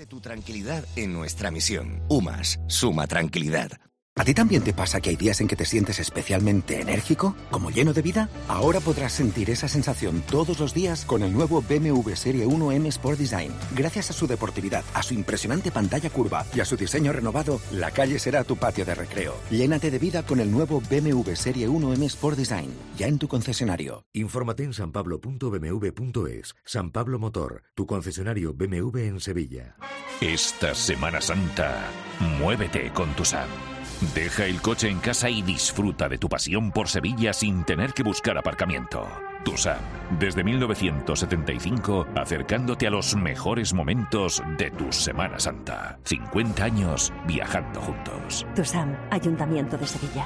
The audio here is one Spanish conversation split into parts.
Convierte tu tranquilidad en nuestra misión. UMAS, suma tranquilidad. ¿A ti también te pasa que hay días en que te sientes especialmente enérgico, como lleno de vida? Ahora podrás sentir esa sensación todos los días con el nuevo BMW Serie 1 M Sport Design. Gracias a su deportividad, a su impresionante pantalla curva y a su diseño renovado, la calle será tu patio de recreo. Llénate de vida con el nuevo BMW Serie 1 M Sport Design, ya en tu concesionario. Infórmate en sanpablo.bmw.es. San Pablo Motor, tu concesionario BMW en Sevilla. Esta Semana Santa, muévete con Tusam. Deja el coche en casa y disfruta de tu pasión por Sevilla sin tener que buscar aparcamiento. Tusam, desde 1975, acercándote a los mejores momentos de tu Semana Santa. 50 años viajando juntos. Tusam, Ayuntamiento de Sevilla.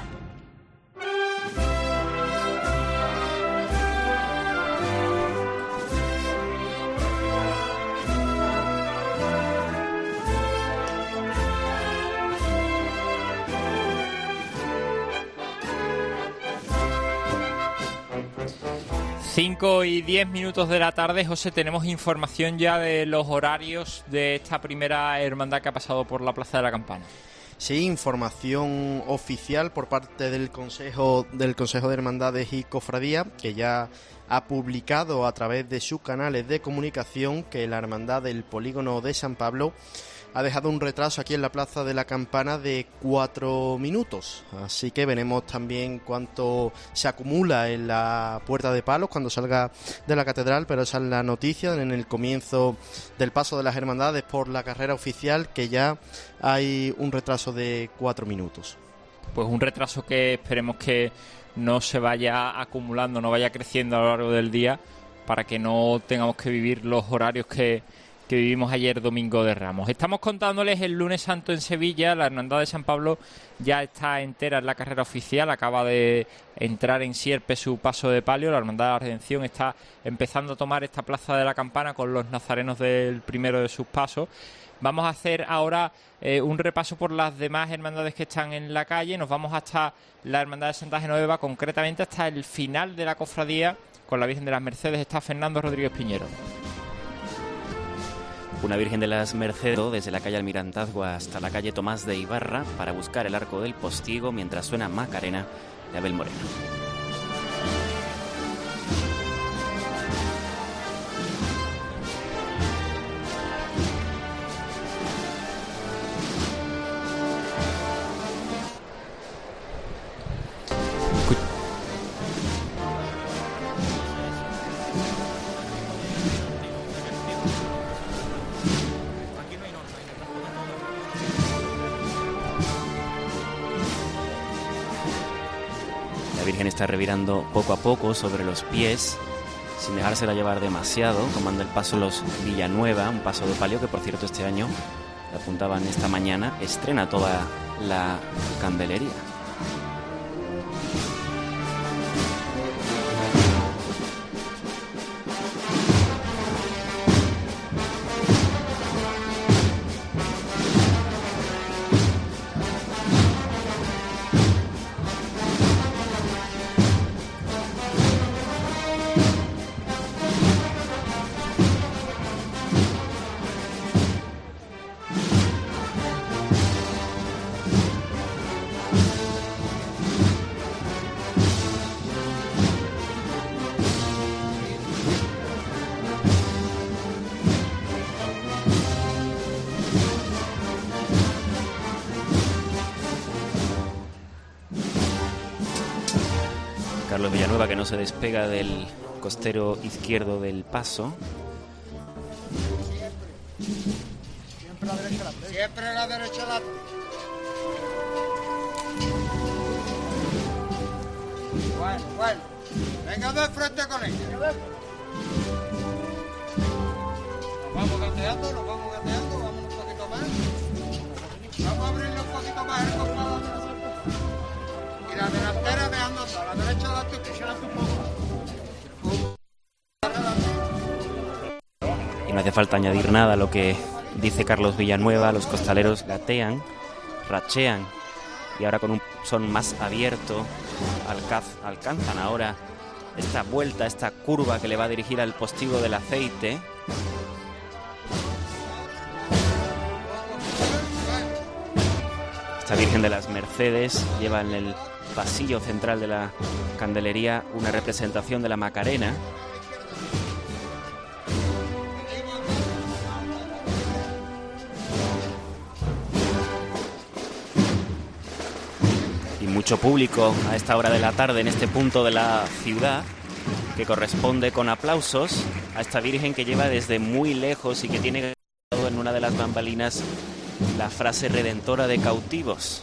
Cinco y 10 minutos de la tarde, José, tenemos información ya de los horarios de esta primera hermandad que ha pasado por la Plaza de la Campana. Sí, información oficial por parte del Consejo de Hermandades y Cofradía, que ya ha publicado a través de sus canales de comunicación que la Hermandad del Polígono de San Pablo ha dejado un retraso aquí en la Plaza de la Campana de 4 minutos. Así que veremos también cuánto se acumula en la Puerta de Palos cuando salga de la Catedral, pero esa es la noticia en el comienzo del paso de las hermandades por la carrera oficial, que ya hay un retraso de 4 minutos. Pues un retraso que esperemos que no se vaya acumulando, no vaya creciendo a lo largo del día, para que no tengamos que vivir los horarios que vivimos ayer Domingo de Ramos. Estamos contándoles el lunes santo en Sevilla. La Hermandad de San Pablo ya está entera en la carrera oficial, acaba de entrar en Sierpe su paso de palio. La Hermandad de la Redención está empezando a tomar esta Plaza de la Campana con los nazarenos del primero de sus pasos. Vamos a hacer ahora un repaso por las demás hermandades que están en la calle. Nos vamos hasta la Hermandad de Santa Genoveva, concretamente hasta el final de la cofradía. Con la Virgen de las Mercedes está Fernando Rodríguez Piñero. Una Virgen de las Mercedes desde la calle Almirantazgo hasta la calle Tomás de Ibarra para buscar el arco del postigo mientras suena Macarena de Abel Moreno. La Virgen está revirando poco a poco sobre los pies, sin dejársela llevar demasiado, tomando el paso los Villanueva, un paso de palio que por cierto este año, le apuntaban esta mañana, estrena toda la candelería. Carlos Villanueva, que no se despega del costero izquierdo del paso. Siempre a la derecha. Siempre a la derecha. Bueno. Venga de frente con ella. Nos vamos gateando, vamos un poquito más. Vamos a abrirle un poquito más el costado. Y la delantera dejando a la derecha de un poco. Y no hace falta añadir nada a lo que dice Carlos Villanueva. Los costaleros gatean, rachean y ahora con un son más abierto alcanzan ahora esta vuelta, esta curva que le va a dirigir al postigo del aceite. Esta Virgen de las Mercedes lleva en el pasillo central de la candelería una representación de la Macarena. Y mucho público a esta hora de la tarde en este punto de la ciudad, que corresponde con aplausos a esta Virgen que lleva desde muy lejos y que tiene en una de las bambalinas la frase redentora de cautivos.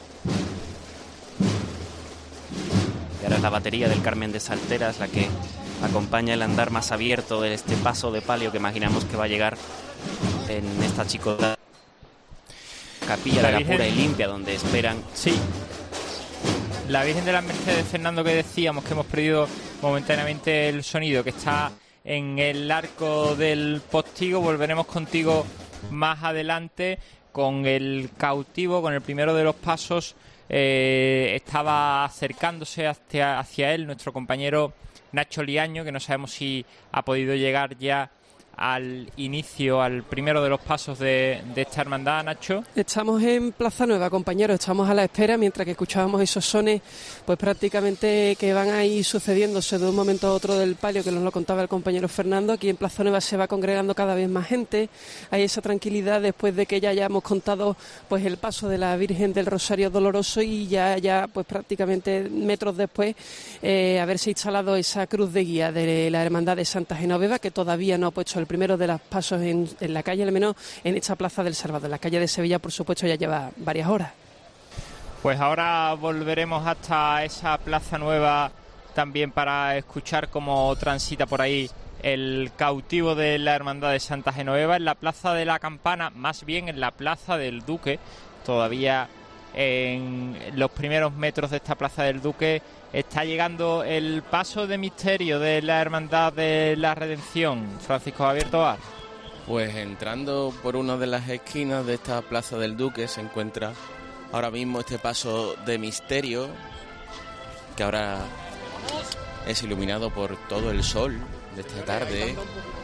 Y ahora es la batería del Carmen de Salteras la que acompaña el andar más abierto de este paso de palio que imaginamos que va a llegar en esta chicota capilla de la Pura y Limpia, donde esperan. Sí, la Virgen de las Mercedes, Fernando, que decíamos que hemos perdido momentáneamente el sonido, que está en el arco del postigo. Volveremos contigo más adelante con el cautivo, con el primero de los pasos. Estaba acercándose hacia él nuestro compañero Nacho Liaño, que no sabemos si ha podido llegar ya al inicio, al primero de los pasos de esta hermandad, Nacho. Estamos en Plaza Nueva, compañeros, estamos a la espera mientras que escuchábamos esos sones, pues prácticamente que van a ir sucediéndose de un momento a otro del palio, que nos lo contaba el compañero Fernando. Aquí en Plaza Nueva se va congregando cada vez más gente, hay esa tranquilidad después de que ya hayamos contado pues el paso de la Virgen del Rosario Doloroso y ya pues prácticamente metros después haberse instalado esa cruz de guía de la Hermandad de Santa Genoveva, que todavía no ha puesto el primero de los pasos en la calle, al menos en esta Plaza del Salvador. La calle de Sevilla, por supuesto, ya lleva varias horas. Pues ahora volveremos hasta esa Plaza Nueva también para escuchar cómo transita por ahí el cautivo de la Hermandad de Santa Genoveva. En la Plaza de la Campana, más bien en la Plaza del Duque, todavía en los primeros metros de esta Plaza del Duque, está llegando el paso de misterio de la Hermandad de la Redención. Francisco Javier Tobar. Pues entrando por una de las esquinas de esta Plaza del Duque se encuentra ahora mismo este paso de misterio, que ahora es iluminado por todo el sol de esta tarde.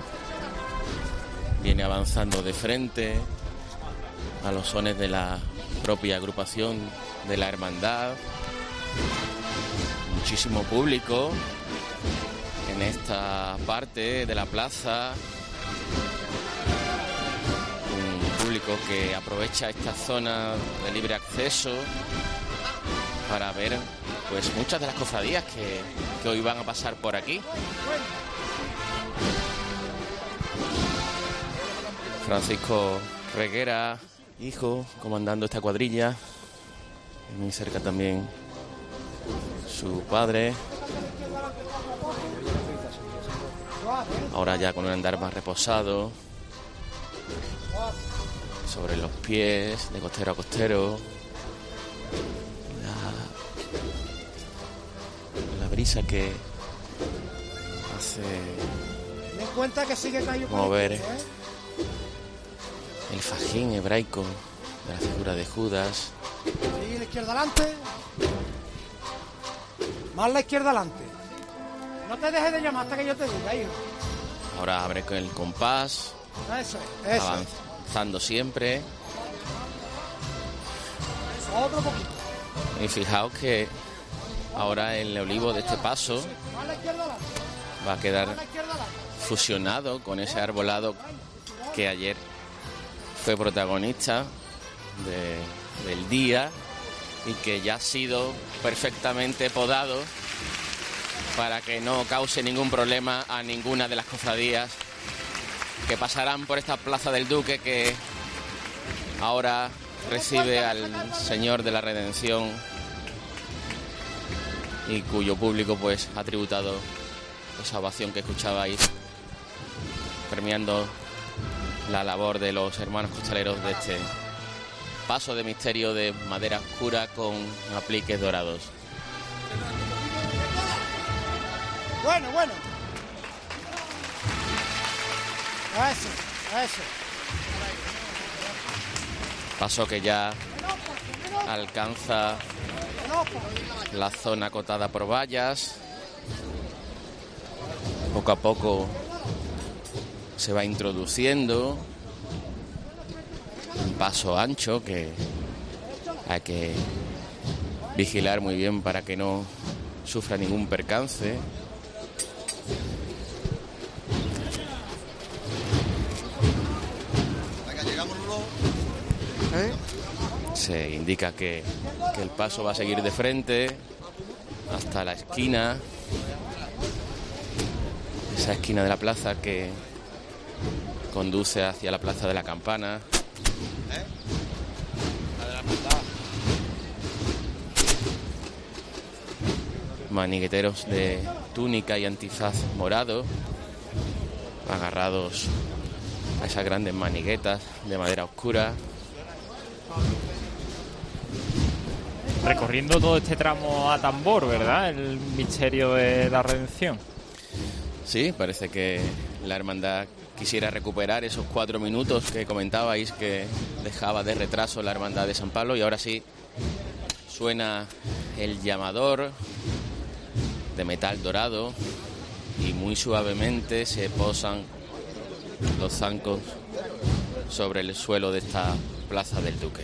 Viene avanzando de frente a los sones de la propia agrupación de la hermandad. Muchísimo público en esta parte de la plaza, un público que aprovecha esta zona de libre acceso para ver pues muchas de las cofradías que hoy van a pasar por aquí. Francisco Reguera, hijo, comandando esta cuadrilla, muy cerca también su padre, ahora ya con un andar más reposado, sobre los pies, de costero a costero. La brisa que hace mover el fajín hebraico de la figura de Judas. Sí, la izquierda adelante. Más la izquierda adelante. No te dejes de llamar hasta que yo te diga, hijo. Ahora abre con el compás. Eso es. Avanzando siempre. Otro poquito. Y fijaos que ahora el olivo de este paso va a quedar fusionado con ese arbolado que ayer fue protagonista del día y que ya ha sido perfectamente podado para que no cause ningún problema a ninguna de las cofradías que pasarán por esta Plaza del Duque, que ahora recibe al Señor de la Redención y cuyo público pues ha tributado esa ovación que escuchabais, premiando la labor de los hermanos costaleros de este paso de misterio de madera oscura con apliques dorados. Bueno. Eso. Paso que ya alcanza la zona acotada por vallas. Poco a poco se va introduciendo un paso ancho que Hay que vigilar muy bien para que no sufra ningún percance. Se indica que el paso va a seguir de frente hasta la esquina, esa esquina de la plaza que conduce hacia la plaza de la Campana. Manigueteros de túnica y antifaz morado, agarrados a esas grandes maniguetas de madera oscura. Recorriendo todo este tramo a tambor, ¿verdad? El misterio de la redención. Sí, parece que la hermandad quisiera recuperar esos 4 minutos que comentabais que dejaba de retraso la hermandad de San Pablo, y ahora sí suena el llamador de metal dorado y muy suavemente se posan los zancos sobre el suelo de esta Plaza del Duque.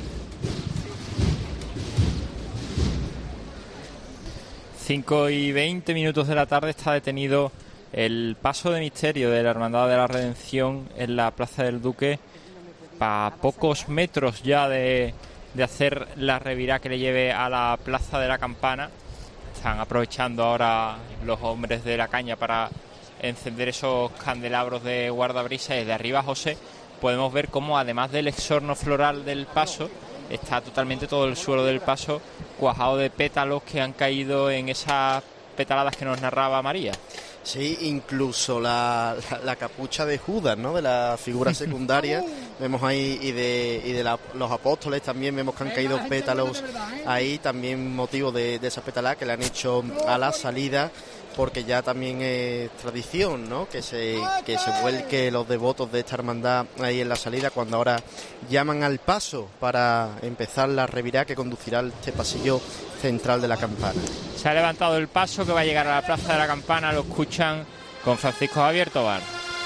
Cinco y 20 minutos de la tarde está detenido el paso de misterio de la Hermandad de la Redención en la Plaza del Duque, a pocos metros ya de hacer la revirá que le lleve a la Plaza de la Campana. Están aprovechando ahora los hombres de la caña para encender esos candelabros de guardabrisa, y desde arriba, José, podemos ver cómo además del exorno floral del paso, está totalmente todo el suelo del paso cuajado de pétalos que han caído en esas petaladas que nos narraba María. Sí, incluso la capucha de Judas, ¿no? De la figura secundaria, vemos ahí, y de los apóstoles también vemos que han caído pétalos ahí, también motivo de esa petalada que le han hecho a la salida, porque ya también es tradición, ¿no? Que se vuelque los devotos de esta hermandad ahí en la salida, cuando ahora llaman al paso para empezar la revirá que conducirá a este pasillo central de la Campana. Se ha levantado el paso que va a llegar a la Plaza de la Campana, lo escuchan con Francisco Javier Tobar.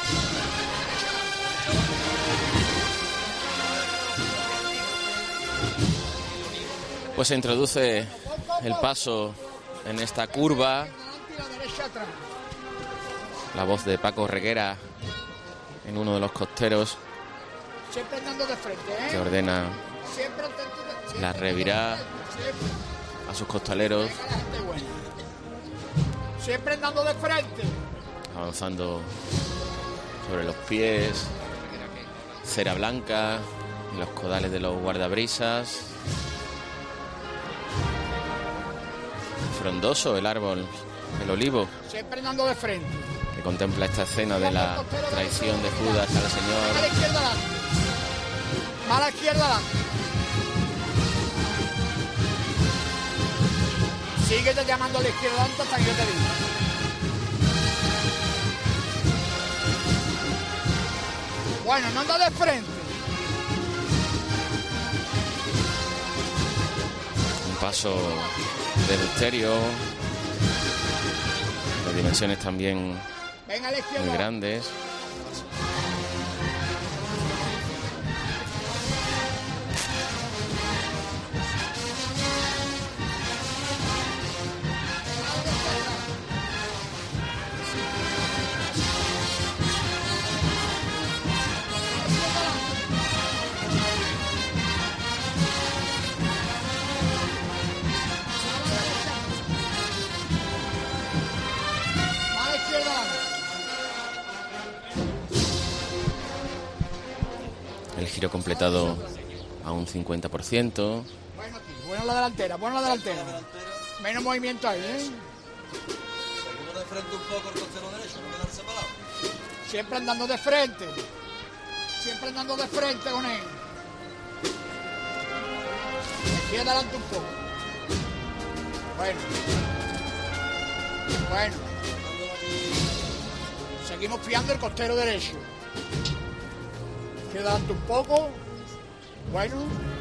Pues se introduce el paso en esta curva. La voz de Paco Reguera en uno de los costeros que ordena la revirá a sus costaleros, siempre andando de frente, avanzando sobre los pies, cera blanca en los codales de los guardabrisas. Frondoso el árbol, el olivo, siempre andando de frente, que contempla esta escena de la traición de Judas al Señor. Mala izquierda adelante, mala izquierda adelante. Síguete llamando a la izquierda adelante hasta que yo te diga. Bueno, no anda de frente. Un paso de misterio, de dimensiones también muy grandes. El giro completado a un 50%. Bueno la delantera, Menos movimiento ahí, ¿eh? De frente un poco el costero derecho, no quedarse parado. Siempre andando de frente. Siempre andando de frente con él. Aquí adelante un poco. Bueno. Seguimos fiando el costero derecho. Aquí adelante un poco. Bueno.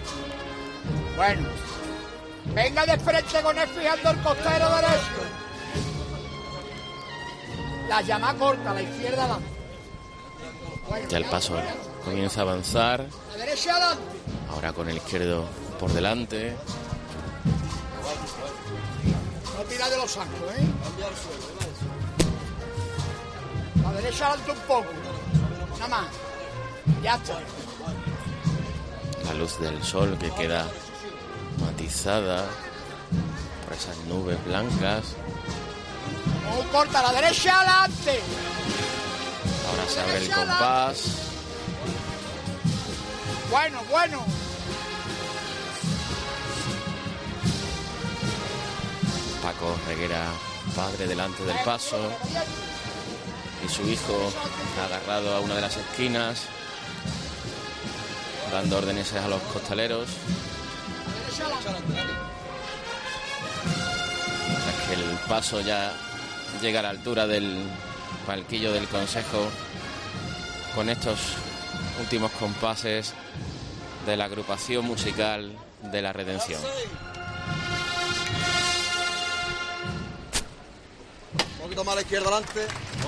Venga de frente con él fijando el costero derecho. La llama corta, la izquierda adelante. Ya el paso comienza a avanzar. La derecha adelante. Ahora con el izquierdo por delante. No tira de los sacos, La derecha adelante un poco. Nada más. Ya está. La luz del sol que queda matizada por esas nubes blancas. No corta, la derecha adelante. Ahora se abre el compás. Bueno. Paco Reguera, padre, delante del paso. Y su hijo agarrado a una de las esquinas, dando órdenes a los costaleros. Mientras que el paso ya llega a la altura del palquillo del Consejo, con estos últimos compases de la agrupación musical de la Redención. Un poquito más a la izquierda adelante.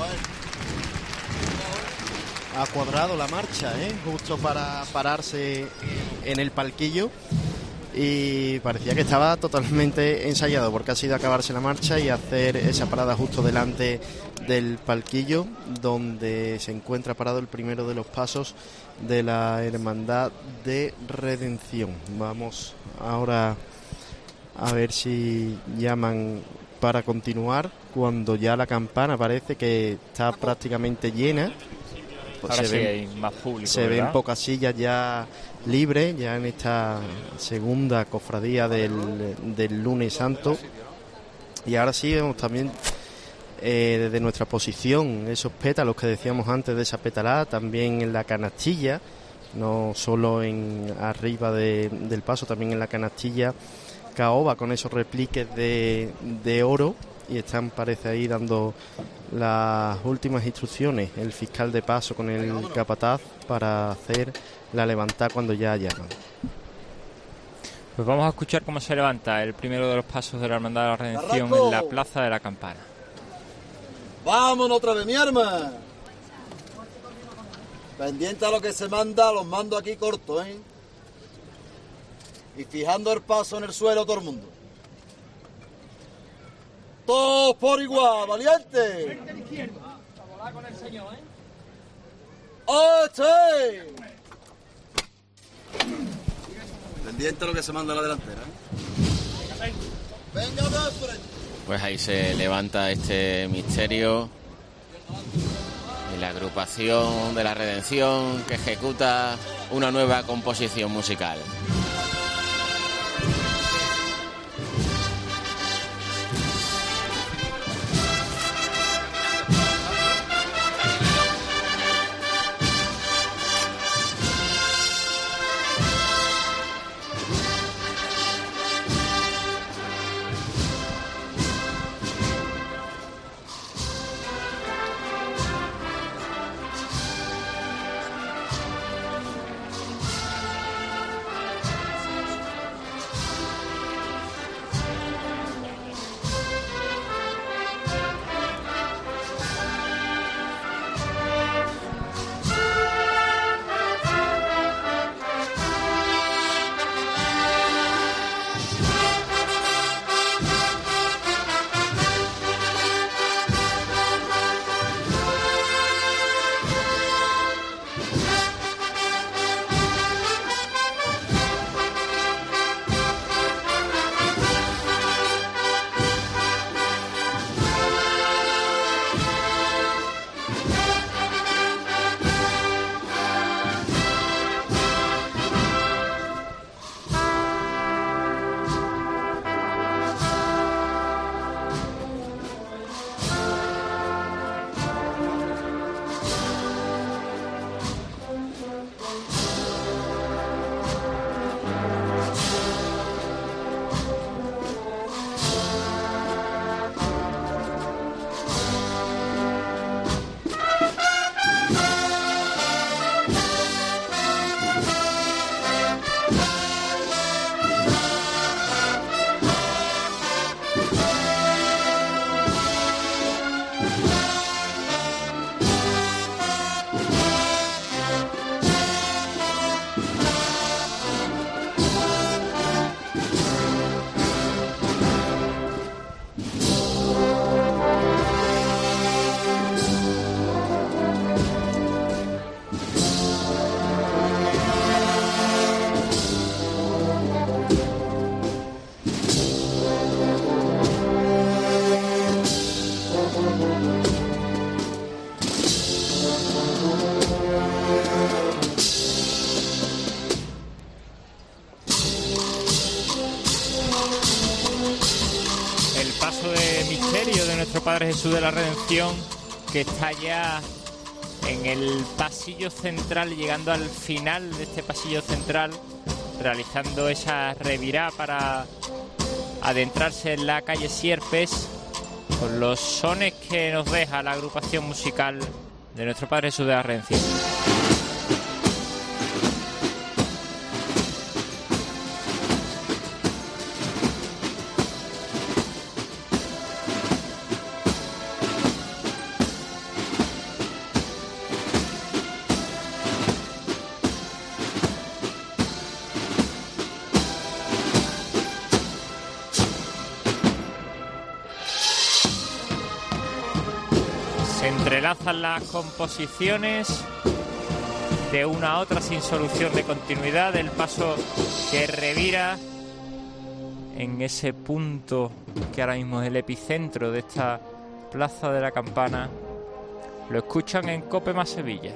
Ha cuadrado la marcha, justo para pararse en el palquillo, y parecía que estaba totalmente ensayado, porque ha sido acabarse la marcha y hacer esa parada justo delante del palquillo, donde se encuentra parado el primero de los pasos de la Hermandad de Redención. Vamos ahora a ver si llaman para continuar, cuando ya la campana parece que está prácticamente llena. Ahora sí hay más público, se ¿verdad? ven pocas sillas ya libres, ya en esta segunda cofradía del lunes santo. Y ahora sí vemos también desde nuestra posición esos pétalos que decíamos antes de esa petalada, también en la canastilla, no solo arriba del paso, también en la canastilla caoba con esos repliques de oro, y están, parece, ahí dando las últimas instrucciones el fiscal de paso con el capataz para hacer la levantada cuando ya llaman. Pues vamos a escuchar cómo se levanta el primero de los pasos de la Hermandad de la Redención en la Plaza de la Campana. ¡Vámonos otra vez, mi arma! Pendiente a lo que se manda, los mando aquí cortos, Y fijando el paso en el suelo todo el mundo. Todos por igual, valiente. ¡Oche! Pendiente a lo que se manda a la delantera. Venga, Pues ahí se levanta este misterio y la agrupación de la Redención, que ejecuta una nueva composición musical. Nuestro Padre Jesús de la Redención, que está ya en el pasillo central, llegando al final de este pasillo central, realizando esa revirá para adentrarse en la calle Sierpes, con los sones que nos deja la agrupación musical de Nuestro Padre Jesús de la Redención. Entrelazan las composiciones de una a otra sin solución de continuidad. El paso que revira en ese punto que ahora mismo es el epicentro de esta Plaza de la Campana. Lo escuchan en Cope más Sevilla.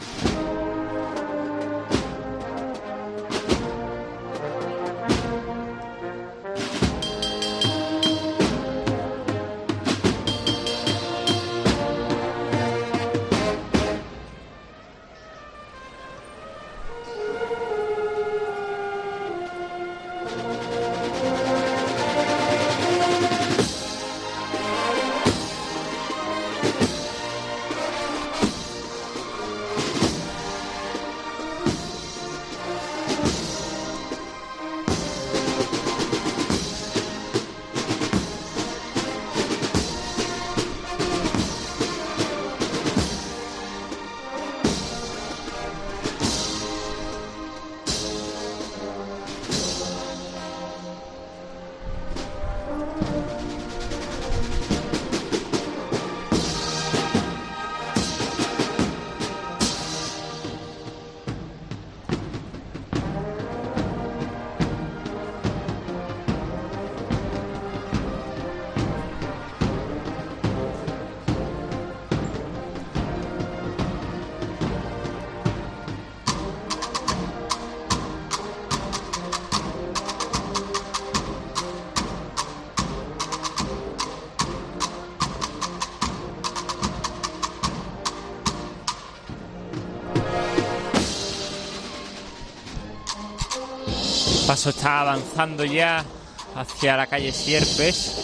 El paso está avanzando ya hacia la calle Sierpes.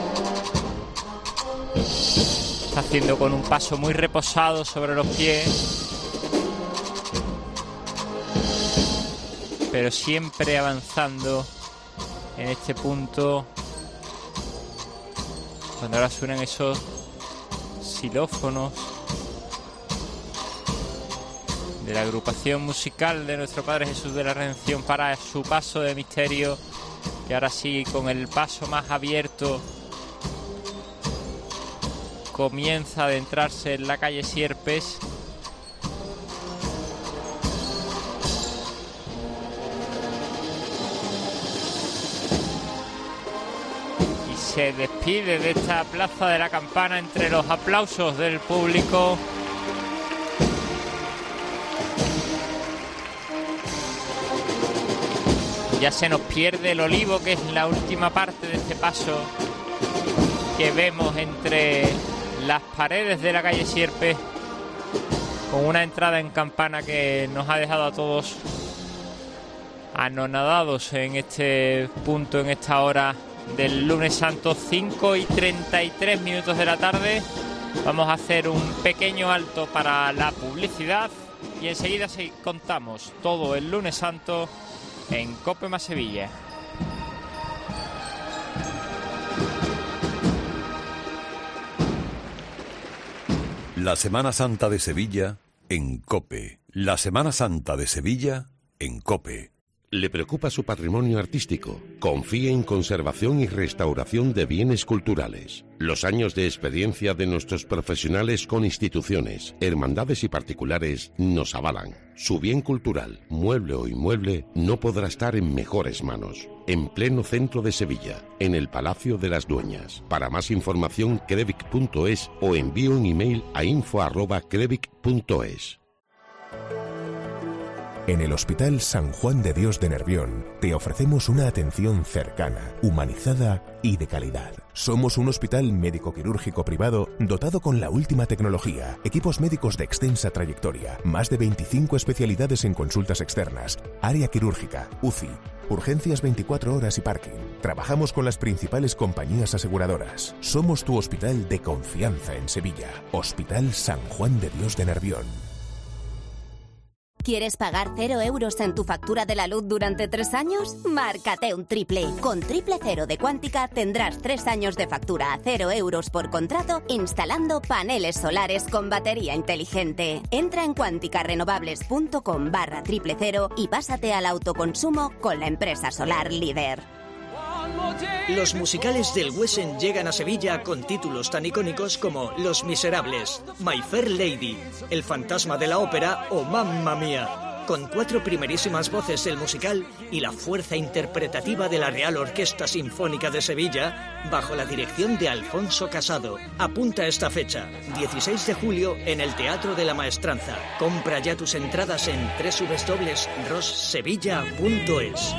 Está haciendo con un paso muy reposado sobre los pies, pero siempre avanzando en este punto. Cuando ahora suenan esos xilófonos de la agrupación musical de Nuestro Padre Jesús de la Redención para su paso de misterio, que ahora sí, con el paso más abierto, comienza a adentrarse en la calle Sierpes. Y se despide de esta Plaza de la Campana entre los aplausos del público. Ya se nos pierde el olivo, que es la última parte de este paso que vemos entre las paredes de la calle Sierpes, con una entrada en campana que nos ha dejado a todos anonadados en este punto, en esta hora del lunes santo, 5:33 de la tarde. Vamos a hacer un pequeño alto para la publicidad y enseguida contamos todo el lunes santo en Cope más Sevilla. La Semana Santa de Sevilla en Cope. La Semana Santa de Sevilla en Cope. ¿Le preocupa su patrimonio artístico? Confíe en conservación y restauración de bienes culturales. Los años de experiencia de nuestros profesionales con instituciones, hermandades y particulares nos avalan. Su bien cultural, mueble o inmueble, no podrá estar en mejores manos. En pleno centro de Sevilla, en el Palacio de las Dueñas. Para más información, crevic.es o envíe un email a info@crevic.es. En el Hospital San Juan de Dios de Nervión te ofrecemos una atención cercana, humanizada y de calidad. Somos un hospital médico-quirúrgico privado dotado con la última tecnología, equipos médicos de extensa trayectoria, más de 25 especialidades en consultas externas, área quirúrgica, UCI, urgencias 24 horas y parking. Trabajamos con las principales compañías aseguradoras. Somos tu hospital de confianza en Sevilla. Hospital San Juan de Dios de Nervión. ¿Quieres pagar 0 euros en tu factura de la luz durante 3 años? Márcate un triple. Con Triple Cero de Quántica tendrás 3 años de factura a 0 euros por contrato instalando paneles solares con batería inteligente. Entra en quanticarenovables.com/triple cero y pásate al autoconsumo con la empresa solar líder. Los musicales del Wesen llegan a Sevilla con títulos tan icónicos como Los Miserables, My Fair Lady, El Fantasma de la Ópera o Mamma Mía. Con 4 primerísimas voces del musical y la fuerza interpretativa de la Real Orquesta Sinfónica de Sevilla, bajo la dirección de Alfonso Casado. Apunta esta fecha, 16 de julio, en el Teatro de la Maestranza. Compra ya tus entradas en www.rossevilla.es.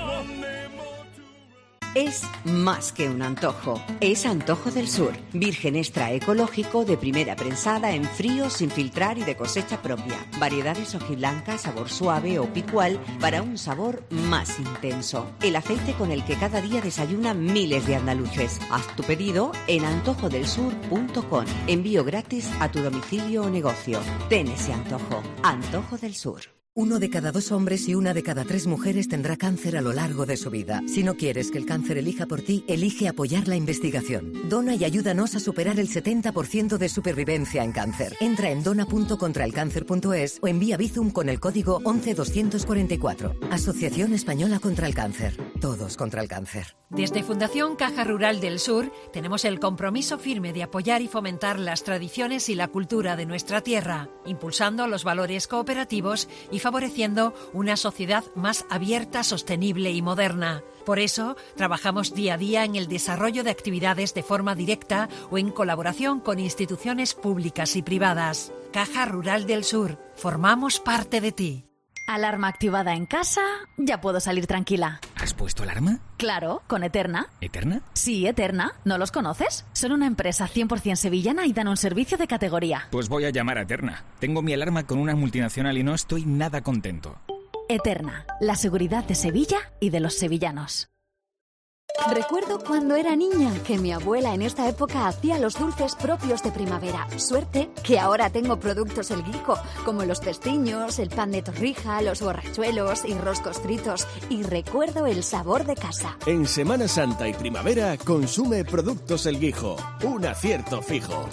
Es más que un antojo, es Antojo del Sur, virgen extra ecológico de primera prensada en frío, sin filtrar y de cosecha propia. Variedades hojiblanca, sabor suave o picual para un sabor más intenso. El aceite con el que cada día desayunan miles de andaluces. Haz tu pedido en antojodelsur.com. Envío gratis a tu domicilio o negocio. Ten ese antojo. Antojo del Sur. 1 de cada 2 hombres y 1 de cada 3 mujeres tendrá cáncer a lo largo de su vida. Si no quieres que el cáncer elija por ti, elige apoyar la investigación. Dona y ayúdanos a superar el 70% de supervivencia en cáncer. Entra en dona.contraelcáncer.es o envía Bizum con el código 11244. Asociación Española contra el Cáncer. Todos contra el cáncer. Desde Fundación Caja Rural del Sur tenemos el compromiso firme de apoyar y fomentar las tradiciones y la cultura de nuestra tierra, impulsando los valores cooperativos y favoreciendo una sociedad más abierta, sostenible y moderna. Por eso, trabajamos día a día en el desarrollo de actividades de forma directa o en colaboración con instituciones públicas y privadas. Caja Rural del Sur, formamos parte de ti. Alarma activada en casa, ya puedo salir tranquila. ¿Has puesto alarma? Claro, con Eterna. ¿Eterna? Sí, Eterna. ¿No los conoces? Son una empresa 100% sevillana y dan un servicio de categoría. Pues voy a llamar a Eterna. Tengo mi alarma con una multinacional y no estoy nada contento. Eterna, la seguridad de Sevilla y de los sevillanos. Recuerdo cuando era niña que mi abuela en esta época hacía los dulces propios de primavera. Suerte que ahora tengo productos El Guijo, como los pestiños, el pan de torrija, los borrachuelos y roscos fritos. Y recuerdo el sabor de casa. En Semana Santa y primavera consume productos El Guijo. Un acierto fijo.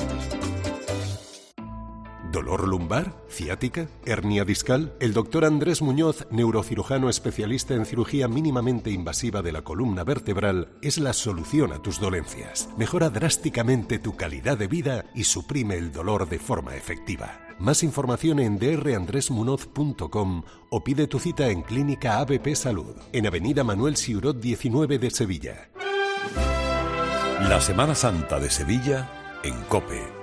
¿Dolor lumbar? ¿Ciática? ¿Hernia discal? El doctor Andrés Muñoz, neurocirujano especialista en cirugía mínimamente invasiva de la columna vertebral, es la solución a tus dolencias. Mejora drásticamente tu calidad de vida y suprime el dolor de forma efectiva. Más información en drandresmunoz.com o pide tu cita en Clínica ABP Salud, en Avenida Manuel Siurot 19 de Sevilla. La Semana Santa de Sevilla en COPE.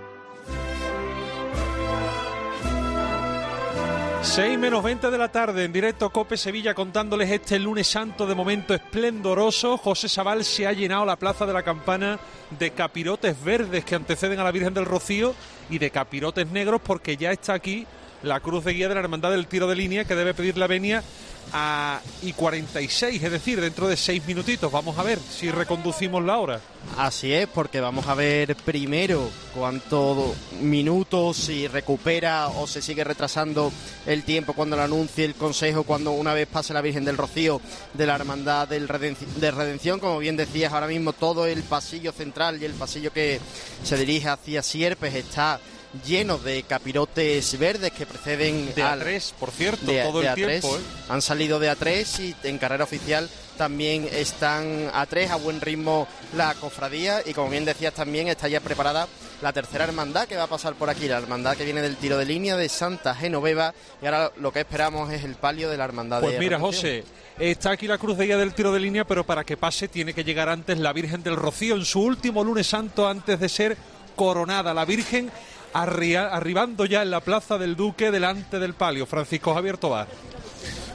6:20 de la tarde, en directo COPE Sevilla, contándoles este lunes santo de momento esplendoroso. José Sabal se ha llenado la Plaza de la Campana de capirotes verdes que anteceden a la Virgen del Rocío y de capirotes negros, porque ya está aquí la cruz de guía de la Hermandad del Tiro de Línea, que debe pedir la venia a y 46, es decir, dentro de 6 minutitos. Vamos a ver si reconducimos la hora. Así es, porque vamos a ver primero cuántos minutos, si recupera o se sigue retrasando el tiempo cuando lo anuncie el Consejo, cuando una vez pase la Virgen del Rocío de la Hermandad de Redención. Como bien decías, ahora mismo todo el pasillo central y el pasillo que se dirige hacia Sierpes está lleno de capirotes verdes que preceden de A3, por cierto, todo el tiempo. Han salido de A3 y en carrera oficial también están A3, a buen ritmo la cofradía, y como bien decías también está ya preparada la tercera hermandad que va a pasar por aquí, la hermandad que viene del Tiro de Línea de Santa Genoveva, y ahora lo que esperamos es el palio de la hermandad de Mira, Redención. José, está aquí la cruz de guía del Tiro de Línea, pero para que pase tiene que llegar antes la Virgen del Rocío en su último lunes santo antes de ser coronada. La Virgen arribando ya en la Plaza del Duque delante del palio. Francisco Javier Tobar.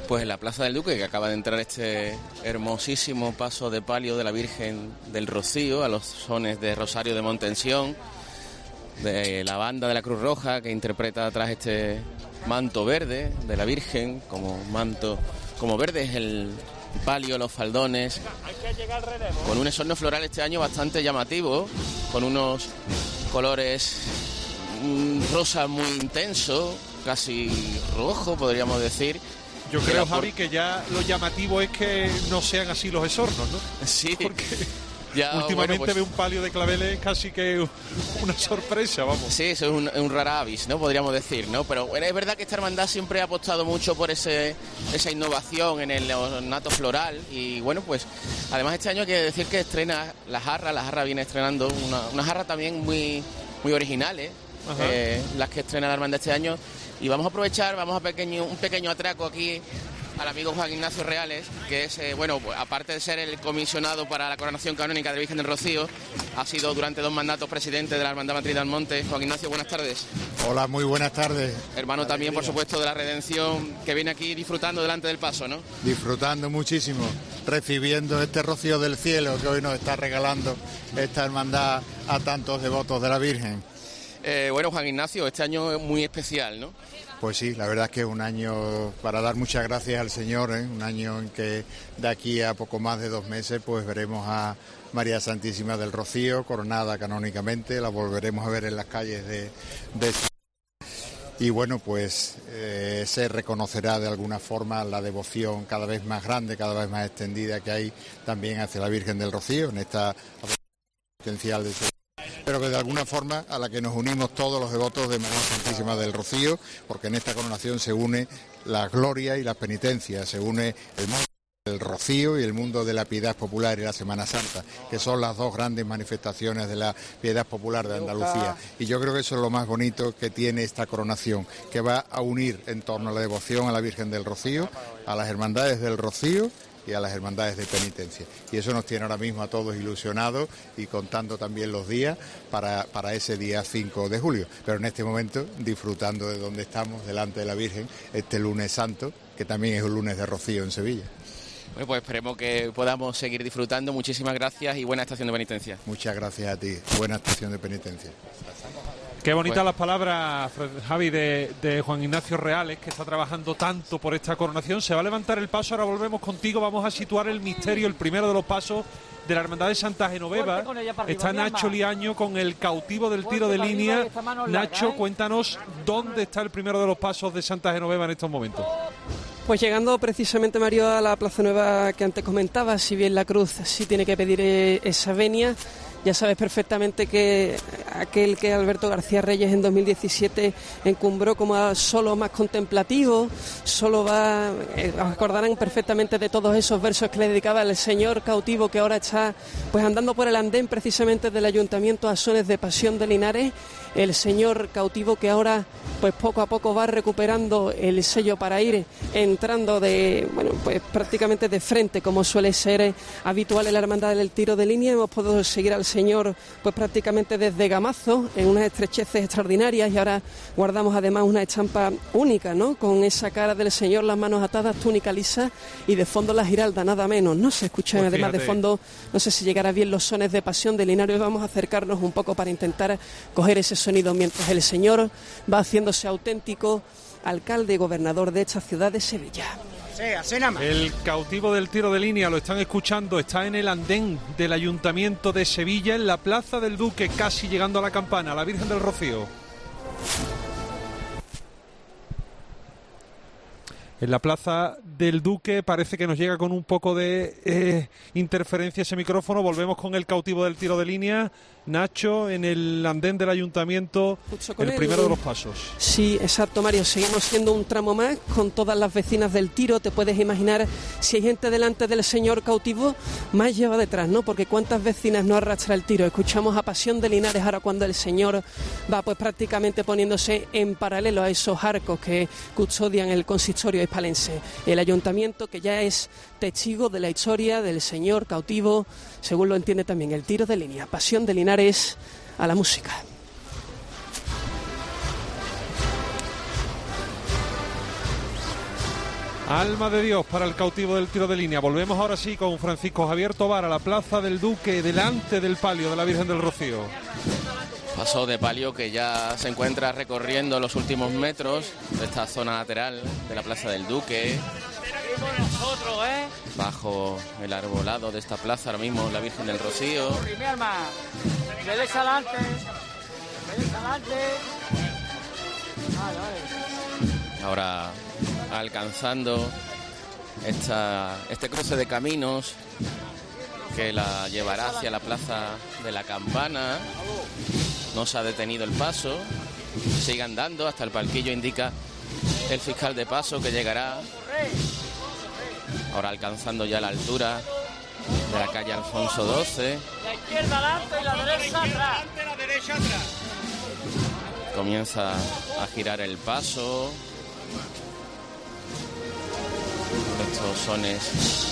Pues en la Plaza del Duque, que acaba de entrar este hermosísimo paso de palio de la Virgen del Rocío, a los sones de Rosario de Montensión, de la banda de la Cruz Roja, que interpreta atrás este manto verde de la Virgen, como verde es el palio, los faldones, con un esorno floral este año bastante llamativo, con unos colores rosa muy intenso, casi rojo podríamos decir. Yo creo, Javi, que ya lo llamativo es que no sean así los esornos, ¿no? Sí. Porque ya, últimamente bueno, pues, ve un palio de claveles casi que una sorpresa, vamos. Sí, eso es un rara avis, ¿no? Podríamos decir, ¿no? Pero bueno, es verdad que esta hermandad siempre ha apostado mucho por esa innovación en el ornato floral. Y bueno, pues además este año hay que decir que estrena la jarra viene estrenando una jarra también muy, muy originales, las que estrena la hermandad este año. Y vamos a aprovechar, un pequeño atraco aquí al amigo Juan Ignacio Reales, que es, bueno, pues, aparte de ser el comisionado para la coronación canónica de la Virgen del Rocío, ha sido durante 2 mandatos presidente de la Hermandad Matriz del Monte. Juan Ignacio, buenas tardes. Hola, muy buenas tardes. Hermano también, por supuesto, de la Redención, que viene aquí disfrutando delante del paso, ¿no? Disfrutando muchísimo, recibiendo este rocío del cielo que hoy nos está regalando esta hermandad a tantos devotos de la Virgen. Bueno, Juan Ignacio, este año es muy especial, ¿no? Pues sí, la verdad es que es un año para dar muchas gracias al Señor, un año en que de aquí a poco más de 2 meses pues veremos a María Santísima del Rocío coronada canónicamente, la volveremos a ver en las calles de y bueno, pues se reconocerá de alguna forma la devoción cada vez más grande, cada vez más extendida que hay también hacia la Virgen del Rocío en esta potencial de pero que de alguna forma a la que nos unimos todos los devotos de María Santísima del Rocío, porque en esta coronación se une la gloria y la penitencia, se une el mundo del Rocío y el mundo de la piedad popular y la Semana Santa, que son las 2 grandes manifestaciones de la piedad popular de Andalucía. Y yo creo que eso es lo más bonito que tiene esta coronación, que va a unir en torno a la devoción a la Virgen del Rocío, a las hermandades del Rocío y a las hermandades de penitencia. Y eso nos tiene ahora mismo a todos ilusionados y contando también los días para ese día 5 de julio. Pero en este momento disfrutando de donde estamos, delante de la Virgen, este lunes santo, que también es un lunes de Rocío en Sevilla. Bueno, pues esperemos que podamos seguir disfrutando. Muchísimas gracias y buena estación de penitencia. Muchas gracias a ti. Buena estación de penitencia. Qué bonitas las palabras, Javi, de Juan Ignacio Reales, que está trabajando tanto por esta coronación. Se va a levantar el paso, ahora volvemos contigo, vamos a situar el misterio, el primero de los pasos de la Hermandad de Santa Genoveva. Está Nacho Liaño con el cautivo del tiro de línea. Nacho, cuéntanos dónde está el primero de los pasos de Santa Genoveva en estos momentos. Pues llegando precisamente, Mario, a la Plaza Nueva que antes comentaba, si bien la cruz sí tiene que pedir esa venia, ya sabes perfectamente que aquel que Alberto García Reyes en 2017 encumbró como solo más contemplativo, solo va, acordarán perfectamente de todos esos versos que le dedicaba el señor cautivo, que ahora está pues andando por el andén precisamente del Ayuntamiento a sones de Pasión de Linares. El señor cautivo que ahora pues poco a poco va recuperando el sello para ir entrando pues prácticamente de frente, como suele ser habitual en la Hermandad del Tiro de Línea. Hemos podido seguir al señor pues prácticamente desde Gamazo en unas estrecheces extraordinarias, y ahora guardamos además una estampa única, ¿no? Con esa cara del señor, las manos atadas, túnica lisa y de fondo la giralda, nada menos, ¿no? Se escuchan pues además de fondo, no sé si llegará bien, los sones de Pasión de Linares. Vamos a acercarnos un poco para intentar coger ese sonido mientras el señor va haciéndose auténtico alcalde y gobernador de esta ciudad de Sevilla. El cautivo del tiro de línea, lo están escuchando, está en el andén del Ayuntamiento de Sevilla, en la Plaza del Duque, casi llegando a la campana, la Virgen del Rocío. En la Plaza del Duque parece que nos llega con un poco de interferencia ese micrófono. Volvemos con el cautivo del tiro de línea. Nacho, en el andén del Ayuntamiento, el primero de los pasos. Sí, exacto, Mario. Seguimos siendo un tramo más con todas las vecinas del tiro. Te puedes imaginar, si hay gente delante del señor cautivo, más lleva detrás, ¿no? Porque cuántas vecinas no arrastra el tiro. Escuchamos a Pasión de Linares ahora cuando el señor va pues prácticamente poniéndose en paralelo a esos arcos que custodian el consistorio hispalense. El Ayuntamiento, que ya es testigo de la historia del señor cautivo, según lo entiende también el tiro de línea. Pasión de Linares a la música. Alma de Dios para el cautivo del tiro de línea. Volvemos ahora sí con Francisco Javier Tobar a la Plaza del Duque, delante del palio de la Virgen del Rocío. Paso de palio que ya se encuentra recorriendo los últimos metros de esta zona lateral de la Plaza del Duque. Bajo el arbolado de esta plaza ahora mismo la Virgen del Rocío. Derecha adelante. Ahora alcanzando este cruce de caminos que la llevará hacia la Plaza de la Campana. No se ha detenido el paso, sigue andando hasta el palquillo, indica el fiscal de paso que llegará. Ahora alcanzando ya la altura de la calle Alfonso XII. La izquierda adelante y la derecha atrás. Comienza a girar el paso. Estos sones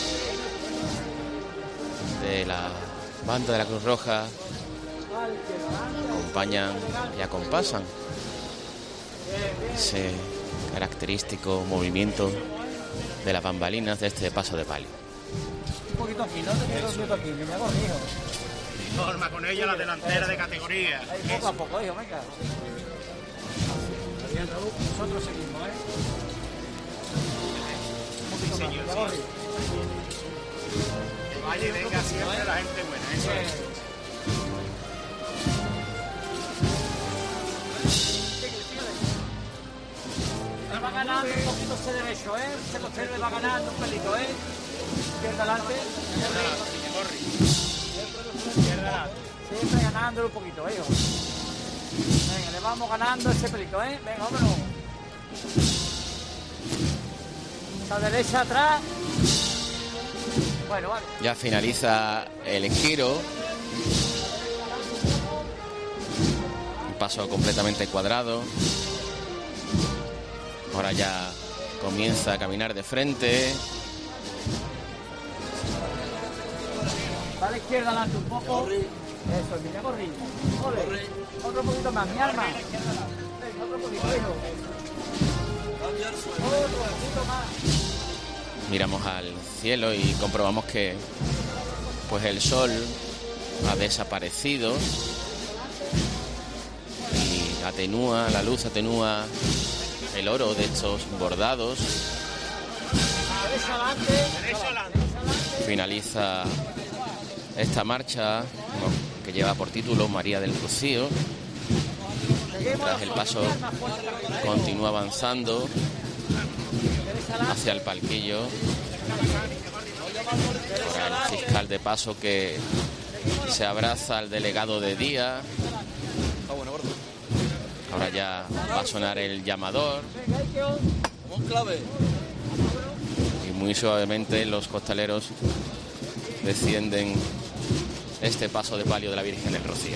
de la banda de la Cruz Roja acompañan y acompasan ese característico movimiento de las bambalinas de este paso de palio. Un poquito aquí, no te quiero quieto aquí, que me hago hijo. Forma con ella la delantera de categoría. Poco a poco, hijo, venga. Nosotros seguimos, Sí, señor, sí. Que vaya y venga siempre la gente buena, eso es. Va ganando un poquito ese derecho, Se le va ganando un pelito, Izquierda adelante. Izquierda adelante. Siempre ganándolo un poquito, hijo. Venga, le vamos ganando ese pelito, Venga, vámonos. La derecha atrás. Bueno, vale. Ya finaliza el giro. Un paso completamente cuadrado. Ahora ya comienza a caminar de frente. Va a la izquierda adelante un poco. Eso, mira, corrí. Otro poquito más, mi arma. Venga, otro poquito, hijo. Otro poquito más. Miramos al cielo y comprobamos que pues el sol ha desaparecido y atenúa, la luz atenúa el oro de estos bordados. Finaliza esta marcha que lleva por título María del Rocío. Mientras el paso continúa avanzando hacia el palquillo. Ahora el fiscal de paso que se abraza al delegado de día. Ahora ya va a sonar el llamador. Y muy suavemente los costaleros descienden este paso de palio de la Virgen del Rocío.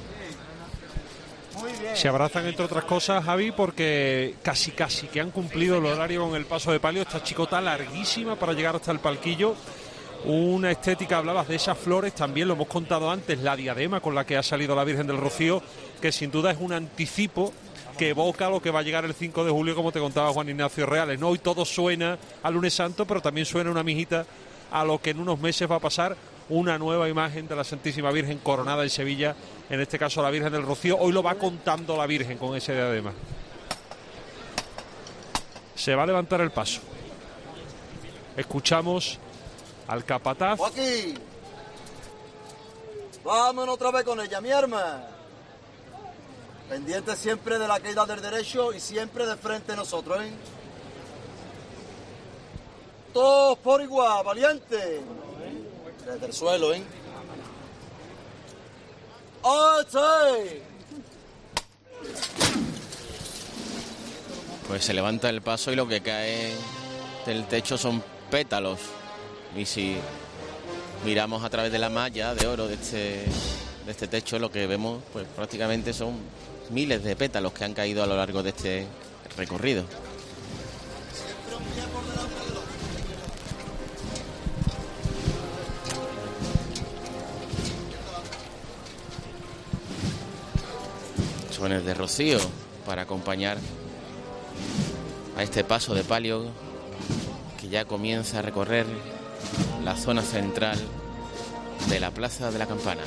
Se abrazan, entre otras cosas, Javi, porque casi que han cumplido el horario con el paso de palio. Esta chicota larguísima para llegar hasta el palquillo. Una estética, hablabas de esas flores, también lo hemos contado antes, la diadema con la que ha salido la Virgen del Rocío, que sin duda es un anticipo que evoca lo que va a llegar el 5 de julio, como te contaba Juan Ignacio Reales, ¿no? Hoy todo suena al lunes santo, pero también suena una mijita a lo que en unos meses va a pasar, una nueva imagen de la Santísima Virgen coronada en Sevilla, en este caso la Virgen del Rocío. Hoy lo va contando la Virgen con ese diadema. Se va a levantar el paso. Escuchamos al capataz. Joaquín, vámonos otra vez con ella, mi hermana. Pendiente siempre de la caída del derecho y siempre de frente a nosotros, Todos por igual, valiente. Desde el suelo, Pues se levanta el paso y lo que cae del techo son pétalos. Y si miramos a través de la malla de oro de este techo, lo que vemos pues prácticamente son miles de pétalos que han caído a lo largo de este recorrido. Sones de rocío para acompañar a este paso de palio que ya comienza a recorrer la zona central de la Plaza de la Campana.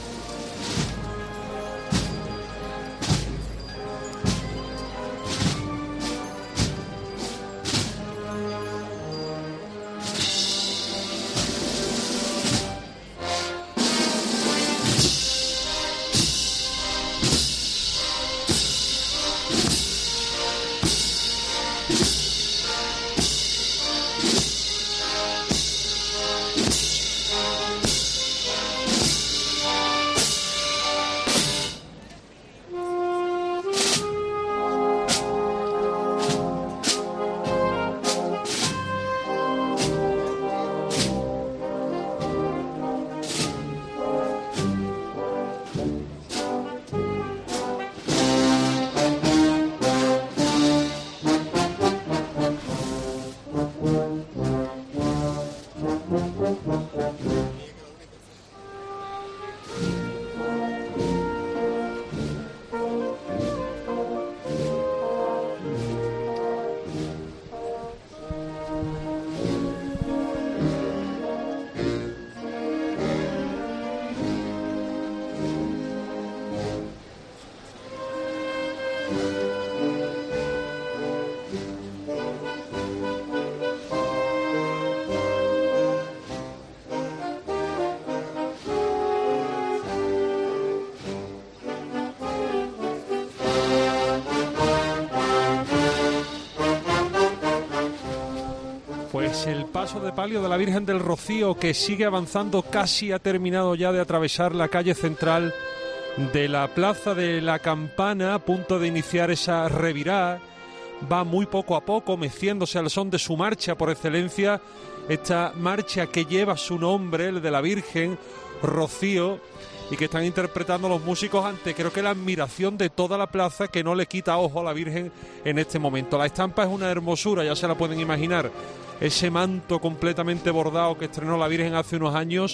Pues el paso de palio de la Virgen del Rocío, que sigue avanzando, casi ha terminado ya de atravesar la calle central de la Plaza de la Campana, a punto de iniciar esa revirada. Va muy poco a poco, meciéndose al son de su marcha por excelencia, esta marcha que lleva su nombre, el de la Virgen Rocío, y que están interpretando los músicos ante, creo que la admiración de toda la plaza, que no le quita ojo a la Virgen en este momento. La estampa es una hermosura, ya se la pueden imaginar, ese manto completamente bordado que estrenó la Virgen hace unos años,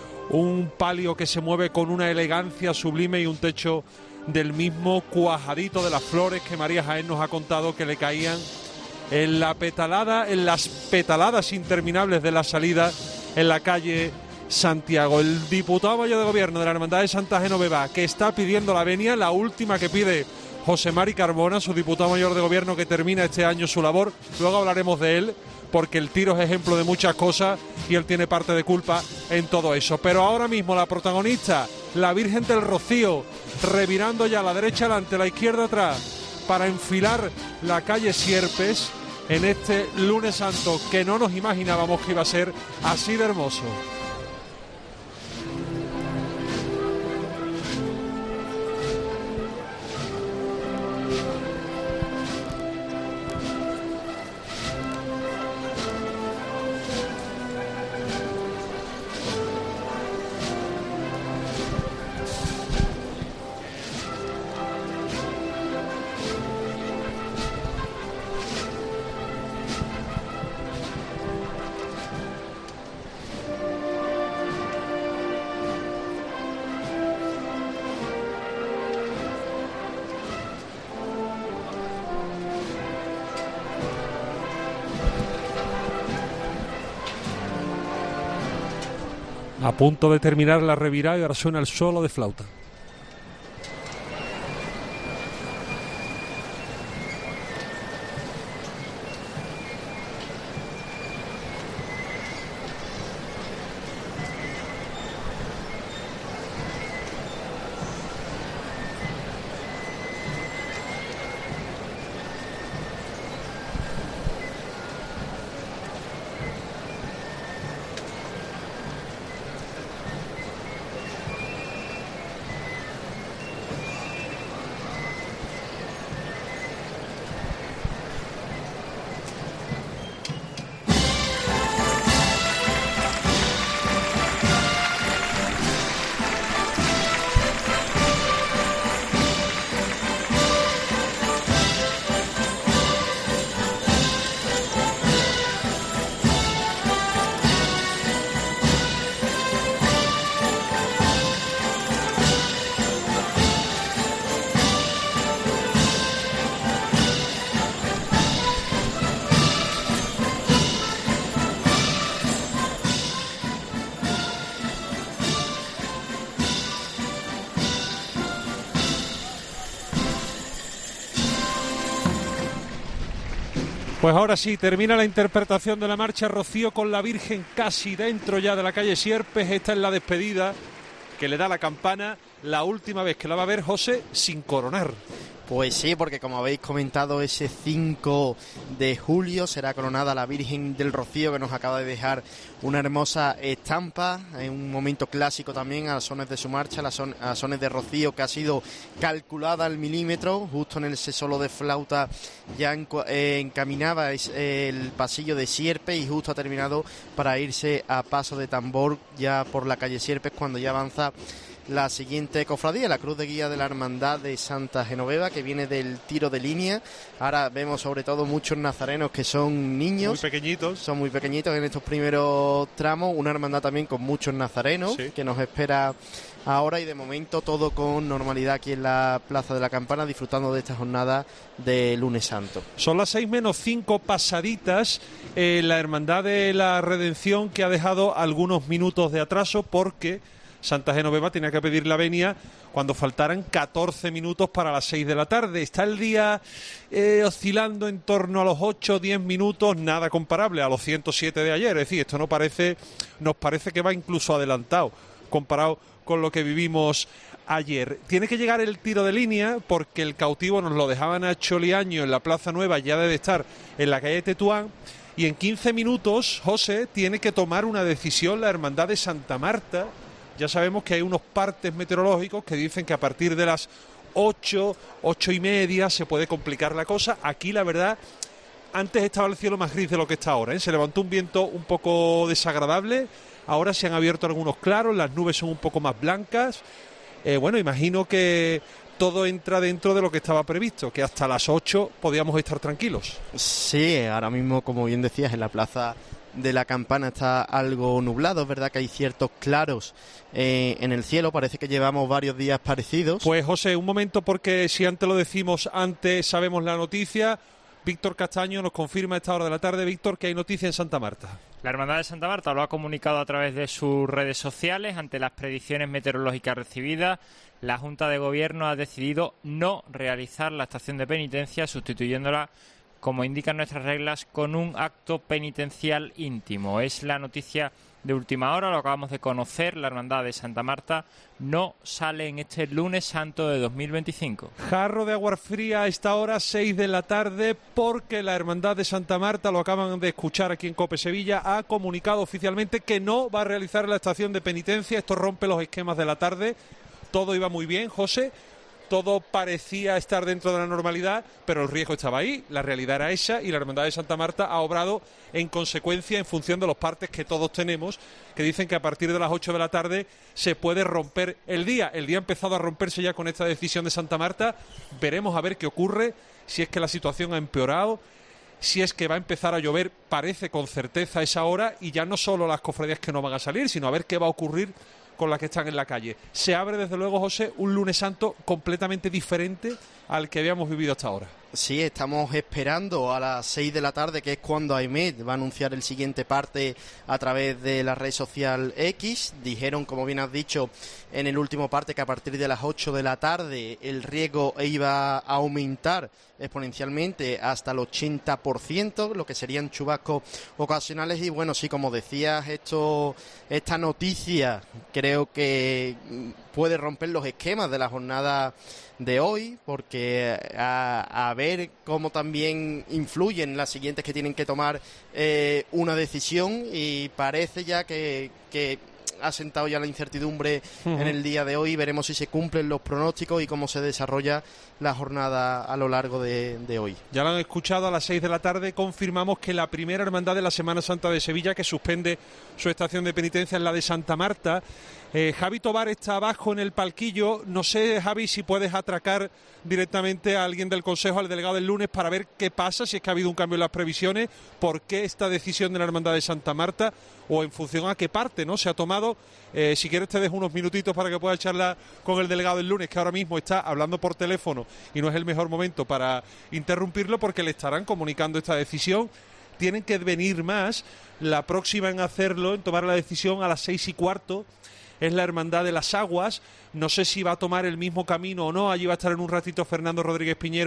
un palio que se mueve con una elegancia sublime y un techo del mismo cuajadito de las flores que María Jaén nos ha contado que le caían en la petalada, en las petaladas interminables de la salida en la calle Santiago. El diputado mayor de gobierno de la Hermandad de Santa Genoveva, que está pidiendo la venia, la última que pide José Mari Carbona, su diputado mayor de gobierno que termina este año su labor. Luego hablaremos de él, porque el tiro es ejemplo de muchas cosas y él tiene parte de culpa en todo eso. Pero ahora mismo la protagonista, la Virgen del Rocío, revirando ya a la derecha adelante, a la izquierda atrás, para enfilar la calle Sierpes en este lunes santo que no nos imaginábamos que iba a ser así de hermoso. A punto de terminar la revirada y ahora suena el solo de flauta. Pues ahora sí, termina la interpretación de la marcha Rocío con la Virgen casi dentro ya de la calle Sierpes. Esta es la despedida que le da la campana, la última vez que la va a ver José sin coronar. Pues sí, porque como habéis comentado, ese 5 de julio será coronada la Virgen del Rocío, que nos acaba de dejar una hermosa estampa, en un momento clásico también, a las sones de su marcha, a sones de Rocío, que ha sido calculada al milímetro. Justo en ese solo de flauta ya encaminaba el pasillo de Sierpes y justo ha terminado para irse a paso de tambor ya por la calle Sierpes, cuando ya avanza la siguiente cofradía, la cruz de guía de la Hermandad de Santa Genoveva, que viene del tiro de línea. Ahora vemos sobre todo muchos nazarenos que son niños. Muy pequeñitos. Son muy pequeñitos en estos primeros tramos. Una hermandad también con muchos nazarenos, sí, que nos espera ahora, y de momento todo con normalidad aquí en la Plaza de la Campana, disfrutando de esta jornada de Lunes Santo. Son las 6 menos 5 pasaditas. La Hermandad de la Redención, que ha dejado algunos minutos de atraso porque Santa Genoveva tenía que pedir la venia cuando faltaran 14 minutos para las 6 de la tarde. Está el día oscilando en torno a los 8 o 10 minutos, nada comparable a los 107 de ayer. Es decir, esto nos parece que va incluso adelantado comparado con lo que vivimos ayer. Tiene que llegar el tiro de línea porque el cautivo nos lo dejaban a Choliaño en la Plaza Nueva, ya debe estar en la calle Tetuán. Y en 15 minutos, José, tiene que tomar una decisión la Hermandad de Santa Marta. Ya sabemos que hay unos partes meteorológicos que dicen que a partir de las 8, 8:30 se puede complicar la cosa. Aquí, la verdad, antes estaba el cielo más gris de lo que está ahora, ¿eh? Se levantó un viento un poco desagradable. Ahora se han abierto algunos claros, las nubes son un poco más blancas. Bueno, imagino que todo entra dentro de lo que estaba previsto, que hasta las 8 podíamos estar tranquilos. Sí, ahora mismo, como bien decías, en la Plaza de la Campana está algo nublado. Es verdad que hay ciertos claros en el cielo, parece que llevamos varios días parecidos. Pues José, un momento, porque si antes lo decimos, antes sabemos la noticia. Víctor Castaño nos confirma a esta hora de la tarde, Víctor, que hay noticia en Santa Marta. La Hermandad de Santa Marta lo ha comunicado a través de sus redes sociales. Ante las predicciones meteorológicas recibidas, la Junta de Gobierno ha decidido no realizar la estación de penitencia, sustituyéndola, como indican nuestras reglas, con un acto penitencial íntimo. Es la noticia de última hora, lo acabamos de conocer. La Hermandad de Santa Marta no sale en este Lunes Santo de 2025. Jarro de agua fría a esta hora, 6 de la tarde, porque la Hermandad de Santa Marta, lo acaban de escuchar aquí en COPE Sevilla, ha comunicado oficialmente que no va a realizar la estación de penitencia. Esto rompe los esquemas de la tarde. Todo iba muy bien, José. Todo parecía estar dentro de la normalidad, pero el riesgo estaba ahí, la realidad era esa, y la Hermandad de Santa Marta ha obrado en consecuencia, en función de los partes que todos tenemos, que dicen que a partir de las 8 de la tarde se puede romper el día. El día ha empezado a romperse ya con esta decisión de Santa Marta. Veremos a ver qué ocurre, si es que la situación ha empeorado, si es que va a empezar a llover, parece con certeza a esa hora, y ya no solo las cofradías que no van a salir, sino a ver qué va a ocurrir con las que están en la calle. Se abre desde luego, José, un Lunes Santo completamente diferente al que habíamos vivido hasta ahora. Sí, estamos esperando a las 6 de la tarde, que es cuando AEMET va a anunciar el siguiente parte a través de la red social X. Dijeron, como bien has dicho, en el último parte, que a partir de las 8 de la tarde el riego iba a aumentar exponencialmente hasta el 80%, lo que serían chubascos ocasionales. Y bueno, sí, como decías, esta noticia creo que puede romper los esquemas de la jornada de hoy, porque a ver cómo también influyen las siguientes que tienen que tomar una decisión, y parece ya que ha sentado ya la incertidumbre en el día de hoy. Veremos si se cumplen los pronósticos y cómo se desarrolla la jornada a lo largo de hoy. Ya lo han escuchado, a las 6 de la tarde confirmamos que la primera hermandad de la Semana Santa de Sevilla que suspende su estación de penitencia es la de Santa Marta. Javi Tobar está abajo en el palquillo. No sé, Javi, si puedes atracar directamente a alguien del Consejo, al delegado del lunes, para ver qué pasa, si es que ha habido un cambio en las previsiones, por qué esta decisión de la Hermandad de Santa Marta, o en función a qué parte no se ha tomado. Si quieres te dejo unos minutitos para que puedas charlar con el delegado del lunes, que ahora mismo está hablando por teléfono y no es el mejor momento para interrumpirlo, porque le estarán comunicando esta decisión. Tienen que venir más. La próxima en hacerlo, en tomar la decisión, a las 6:15, es la Hermandad de las Aguas. No sé si va a tomar el mismo camino o no. Allí va a estar en un ratito Fernando Rodríguez Piñero,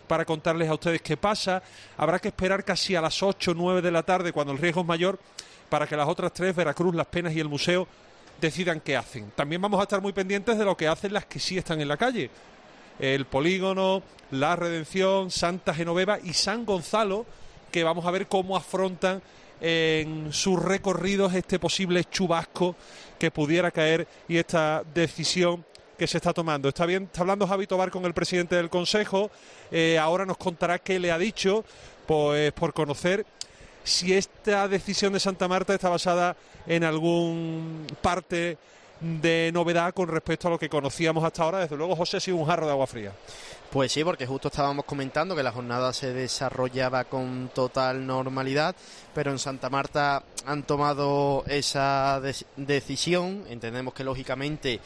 para contarles a ustedes qué pasa. Habrá que esperar casi a las 8 o 9 de la tarde, cuando el riesgo es mayor, para que las otras tres, Veracruz, Las Penas y el museo, decidan qué hacen. También vamos a estar muy pendientes de lo que hacen las que sí están en la calle. El Polígono, La Redención, Santa Genoveva y San Gonzalo, que vamos a ver cómo afrontan en sus recorridos este posible chubasco que pudiera caer y esta decisión que se está tomando. Está hablando Javi Tobar con el presidente del Consejo. Ahora nos contará qué le ha dicho, pues por conocer si esta decisión de Santa Marta está basada en algún parte de novedad con respecto a lo que conocíamos hasta ahora. Desde luego, José, ha sido un jarro de agua fría. Pues sí, porque justo estábamos comentando que la jornada se desarrollaba con total normalidad, pero en Santa Marta han tomado esa decisión. Entendemos que lógicamente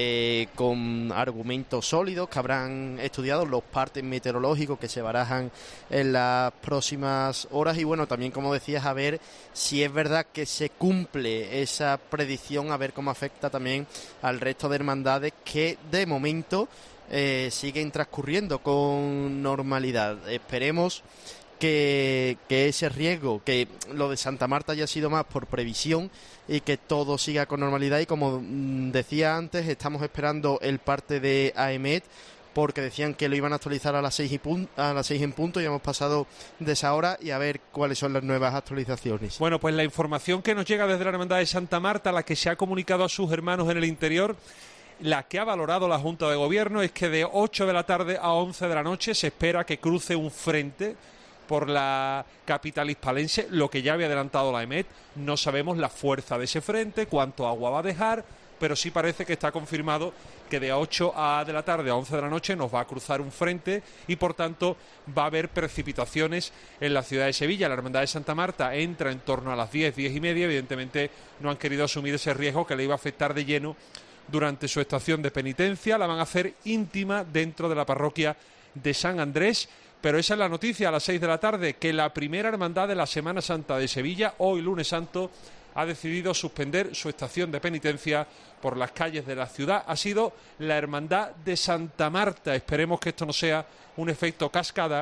con argumentos sólidos que habrán estudiado los partes meteorológicos que se barajan en las próximas horas, y bueno, también, como decías, a ver si es verdad que se cumple esa predicción, a ver cómo afecta también al resto de hermandades que de momento siguen transcurriendo con normalidad. Esperemos que ese riesgo, que lo de Santa Marta haya sido más por previsión y que todo siga con normalidad. Y como decía antes, estamos esperando el parte de AEMET, porque decían que lo iban a actualizar a las 6 en punto, y hemos pasado de esa hora, y a ver cuáles son las nuevas actualizaciones. Bueno, pues la información que nos llega desde la Hermandad de Santa Marta, la que se ha comunicado a sus hermanos en el interior, la que ha valorado la Junta de Gobierno, es que de 8 de la tarde a 11 de la noche se espera que cruce un frente por la capital hispalense, lo que ya había adelantado la EMET. No sabemos la fuerza de ese frente, cuánto agua va a dejar, pero sí parece que está confirmado que de 8 de la tarde a 11 de la noche nos va a cruzar un frente y por tanto va a haber precipitaciones en la ciudad de Sevilla. La Hermandad de Santa Marta entra en torno a las 10 y media. Evidentemente no han querido asumir ese riesgo que le iba a afectar de lleno durante su estación de penitencia. La van a hacer íntima dentro de la parroquia de San Andrés, pero esa es la noticia a las 6 de la tarde, que la primera hermandad de la Semana Santa de Sevilla, hoy lunes santo, ha decidido suspender su estación de penitencia por las calles de la ciudad. Ha sido la Hermandad de Santa Marta. Esperemos que esto no sea un efecto cascada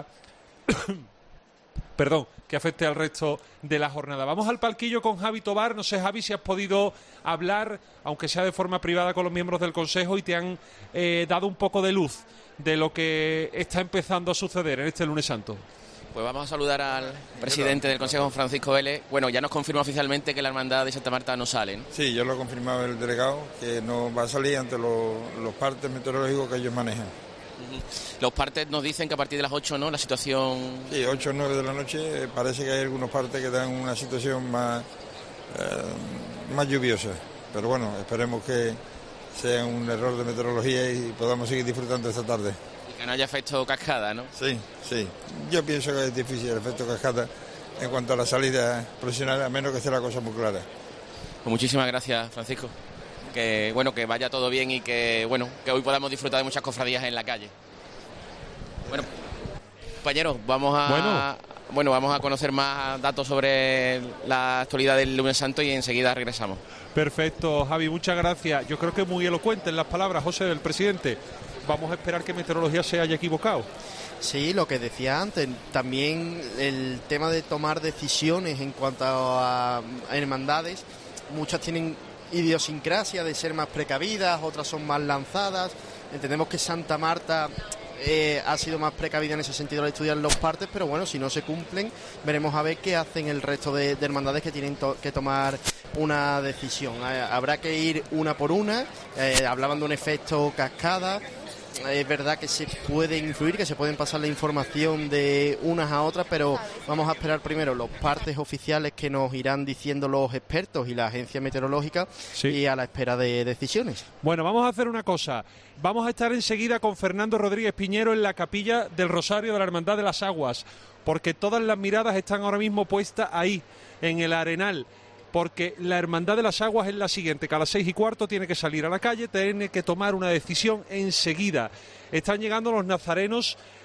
que afecte al resto de la jornada. Vamos al palquillo con Javi Tobar. No sé, Javi, si has podido hablar, aunque sea de forma privada, con los miembros del Consejo y te han dado un poco de luz de lo que está empezando a suceder en este lunes santo. Pues vamos a saludar al presidente del Consejo, Francisco Vélez. Bueno, ya nos confirma oficialmente que la Hermandad de Santa Marta no sale, ¿no? Sí, yo lo he confirmado el delegado, que no va a salir ante los partes meteorológicos que ellos manejan. Los partes nos dicen que a partir de las 8, ¿no?, la situación... Sí, 8 o 9 de la noche parece que hay algunos partes que dan una situación más lluviosa. Pero bueno, esperemos que sea un error de meteorología y podamos seguir disfrutando esta tarde. Que no haya efecto cascada, ¿no? Sí. Yo pienso que es difícil el efecto cascada en cuanto a la salida profesional, a menos que sea la cosa muy clara. Pues muchísimas gracias, Francisco. Que bueno, que vaya todo bien y que hoy podamos disfrutar de muchas cofradías en la calle. Bueno, compañeros, vamos a conocer más datos sobre la actualidad del lunes santo y enseguida regresamos. Perfecto, Javi, muchas gracias. Yo creo que muy elocuente en las palabras, José, del presidente. Vamos a esperar que Meteorología se haya equivocado. Sí, lo que decía antes, también el tema de tomar decisiones en cuanto a hermandades. Muchas tienen idiosincrasia de ser más precavidas, otras son más lanzadas. Entendemos que Santa Marta ha sido más precavida en ese sentido al estudiar los partes, pero bueno, si no se cumplen, veremos a ver qué hacen el resto de hermandades que tienen que tomar una decisión. Habrá que ir una por una. Hablaban de un efecto cascada. Es verdad que se puede influir, que se pueden pasar la información de unas a otras, pero vamos a esperar primero los partes oficiales que nos irán diciendo los expertos y la agencia meteorológica, sí, y a la espera de decisiones. Bueno, vamos a hacer una cosa. Vamos a estar enseguida con Fernando Rodríguez Piñero en la capilla del Rosario de la Hermandad de las Aguas, porque todas las miradas están ahora mismo puestas ahí, en el Arenal. Porque la Hermandad de las Aguas es la siguiente, que a las 6:15 tiene que salir a la calle, tiene que tomar una decisión enseguida. Están llegando los nazarenos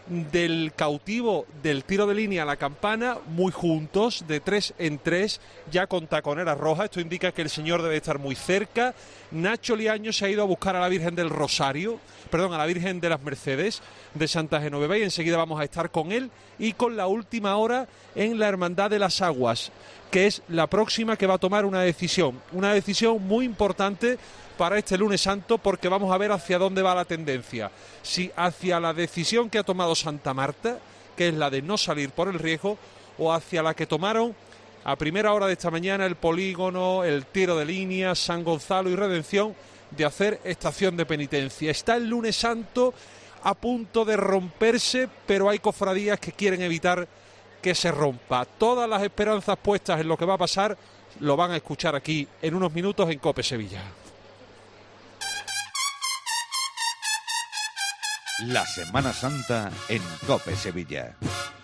del cautivo del tiro de línea a la campana, muy juntos, de 3 en 3, ya con taconera roja. Esto indica que el señor debe estar muy cerca. Nacho Liaño se ha ido a buscar a la Virgen del Rosario, perdón, a la Virgen de las Mercedes de Santa Genoveva, y enseguida vamos a estar con él y con la última hora en la Hermandad de las Aguas, que es la próxima que va a tomar una decisión muy importante para este lunes santo, porque vamos a ver hacia dónde va la tendencia, si hacia la decisión que ha tomado Santa Marta, que es la de no salir por el riesgo, o hacia la que tomaron a primera hora de esta mañana el Polígono, el Tiro de Línea, San Gonzalo y Redención, de hacer estación de penitencia. Está el lunes santo a punto de romperse, pero hay cofradías que quieren evitar que se rompa. Todas las esperanzas puestas en lo que va a pasar lo van a escuchar aquí en unos minutos en COPE Sevilla. La Semana Santa en COPE Sevilla.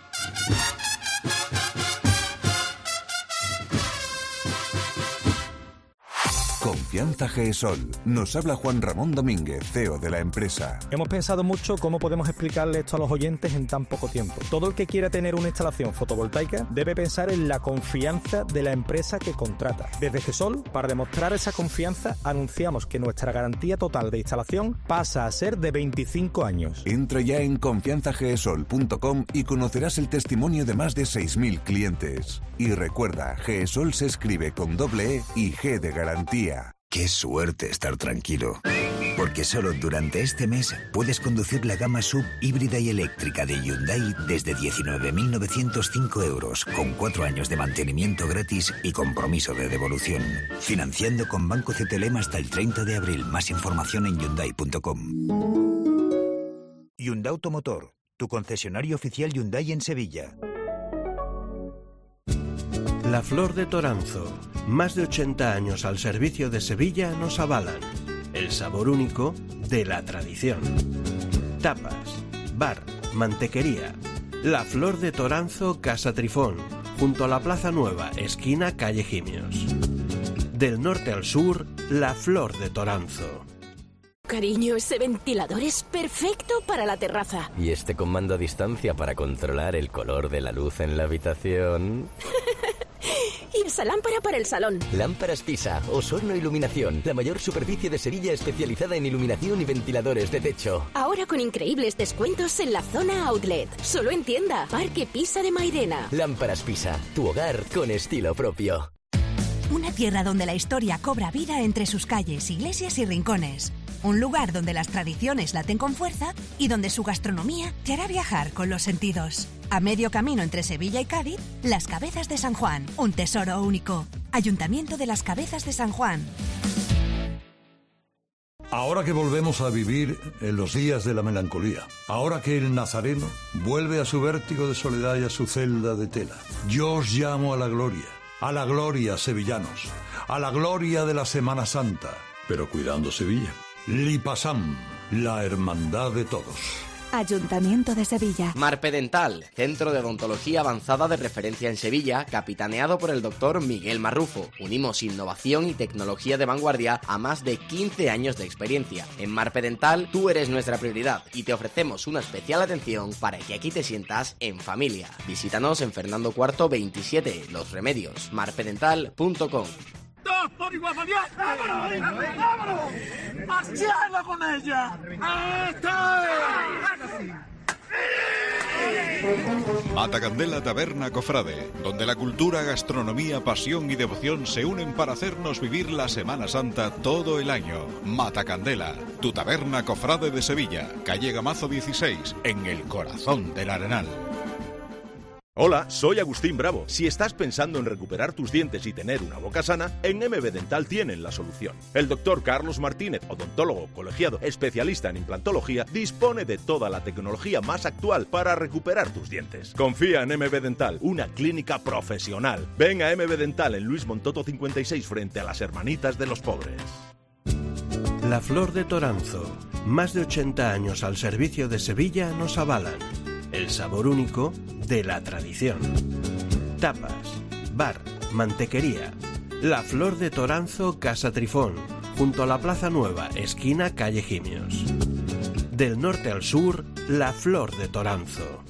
Confianza GESOL. Nos habla Juan Ramón Domínguez, CEO de la empresa. Hemos pensado mucho cómo podemos explicarle esto a los oyentes en tan poco tiempo. Todo el que quiera tener una instalación fotovoltaica debe pensar en la confianza de la empresa que contrata. Desde GESOL, para demostrar esa confianza, anunciamos que nuestra garantía total de instalación pasa a ser de 25 años. Entra ya en confianzagesol.com y conocerás el testimonio de más de 6.000 clientes. Y recuerda, GESOL se escribe con doble E y G de garantía. Qué suerte estar tranquilo, porque solo durante este mes puedes conducir la gama SUV híbrida y eléctrica de Hyundai desde 19.905 euros, con 4 años de mantenimiento gratis y compromiso de devolución. Financiando con Banco CTLM hasta el 30 de abril. Más información en Hyundai.com. Hyundai Automotor, tu concesionario oficial Hyundai en Sevilla. La Flor de Toranzo. Más de 80 años al servicio de Sevilla nos avalan. El sabor único de la tradición. Tapas, bar, mantequería. La Flor de Toranzo, Casa Trifón, junto a la Plaza Nueva, esquina calle Gimios. Del norte al sur, La Flor de Toranzo. Cariño, ese ventilador es perfecto para la terraza. ¿Y este comando a distancia para controlar el color de la luz en la habitación? Y esa lámpara para el salón. Lámparas Pisa, Osorno Iluminación, la mayor superficie de Sevilla especializada en iluminación y ventiladores de techo. Ahora con increíbles descuentos en la zona outlet. Solo en tienda, Parque Pisa de Mairena. Lámparas Pisa, tu hogar con estilo propio. Una tierra donde la historia cobra vida entre sus calles, iglesias y rincones. Un lugar donde las tradiciones laten con fuerza y donde su gastronomía te hará viajar con los sentidos. A medio camino entre Sevilla y Cádiz, Las Cabezas de San Juan, un tesoro único. Ayuntamiento de Las Cabezas de San Juan. Ahora que volvemos a vivir en los días de la melancolía, ahora que el nazareno vuelve a su vértigo de soledad y a su celda de tela, yo os llamo a la gloria, sevillanos, a la gloria de la Semana Santa, pero cuidando Sevilla. Lipasam, la hermandad de todos. Ayuntamiento de Sevilla. Marpedental, centro de odontología avanzada de referencia en Sevilla, capitaneado por el doctor Miguel Marrufo. Unimos innovación y tecnología de vanguardia a más de 15 años de experiencia. En Marpedental, tú eres nuestra prioridad y te ofrecemos una especial atención para que aquí te sientas en familia. Visítanos en Fernando IV 27, Los Remedios, marpedental.com. ¡Dos por igual, Fabián! ¡Vámonos! ¡Vámonos! ¡Marciala con ella! Matacandela Taberna Cofrade, donde la cultura, gastronomía, pasión y devoción se unen para hacernos vivir la Semana Santa todo el año. Matacandela, tu taberna cofrade de Sevilla, calle Gamazo 16, en el corazón del Arenal. Hola, soy Agustín Bravo. Si estás pensando en recuperar tus dientes y tener una boca sana, en MB Dental tienen la solución. El doctor Carlos Martínez, odontólogo colegiado especialista en implantología, dispone de toda la tecnología más actual para recuperar tus dientes. Confía en MB Dental, una clínica profesional. Ven a MB Dental en Luis Montoto 56 frente a las Hermanitas de los Pobres. La Flor de Toranzo. Más de 80 años al servicio de Sevilla nos avalan. El sabor único de la tradición. Tapas, bar, mantequería. La Flor de Toranzo, Casa Trifón, junto a la Plaza Nueva, esquina calle Gimios. Del norte al sur, la Flor de Toranzo.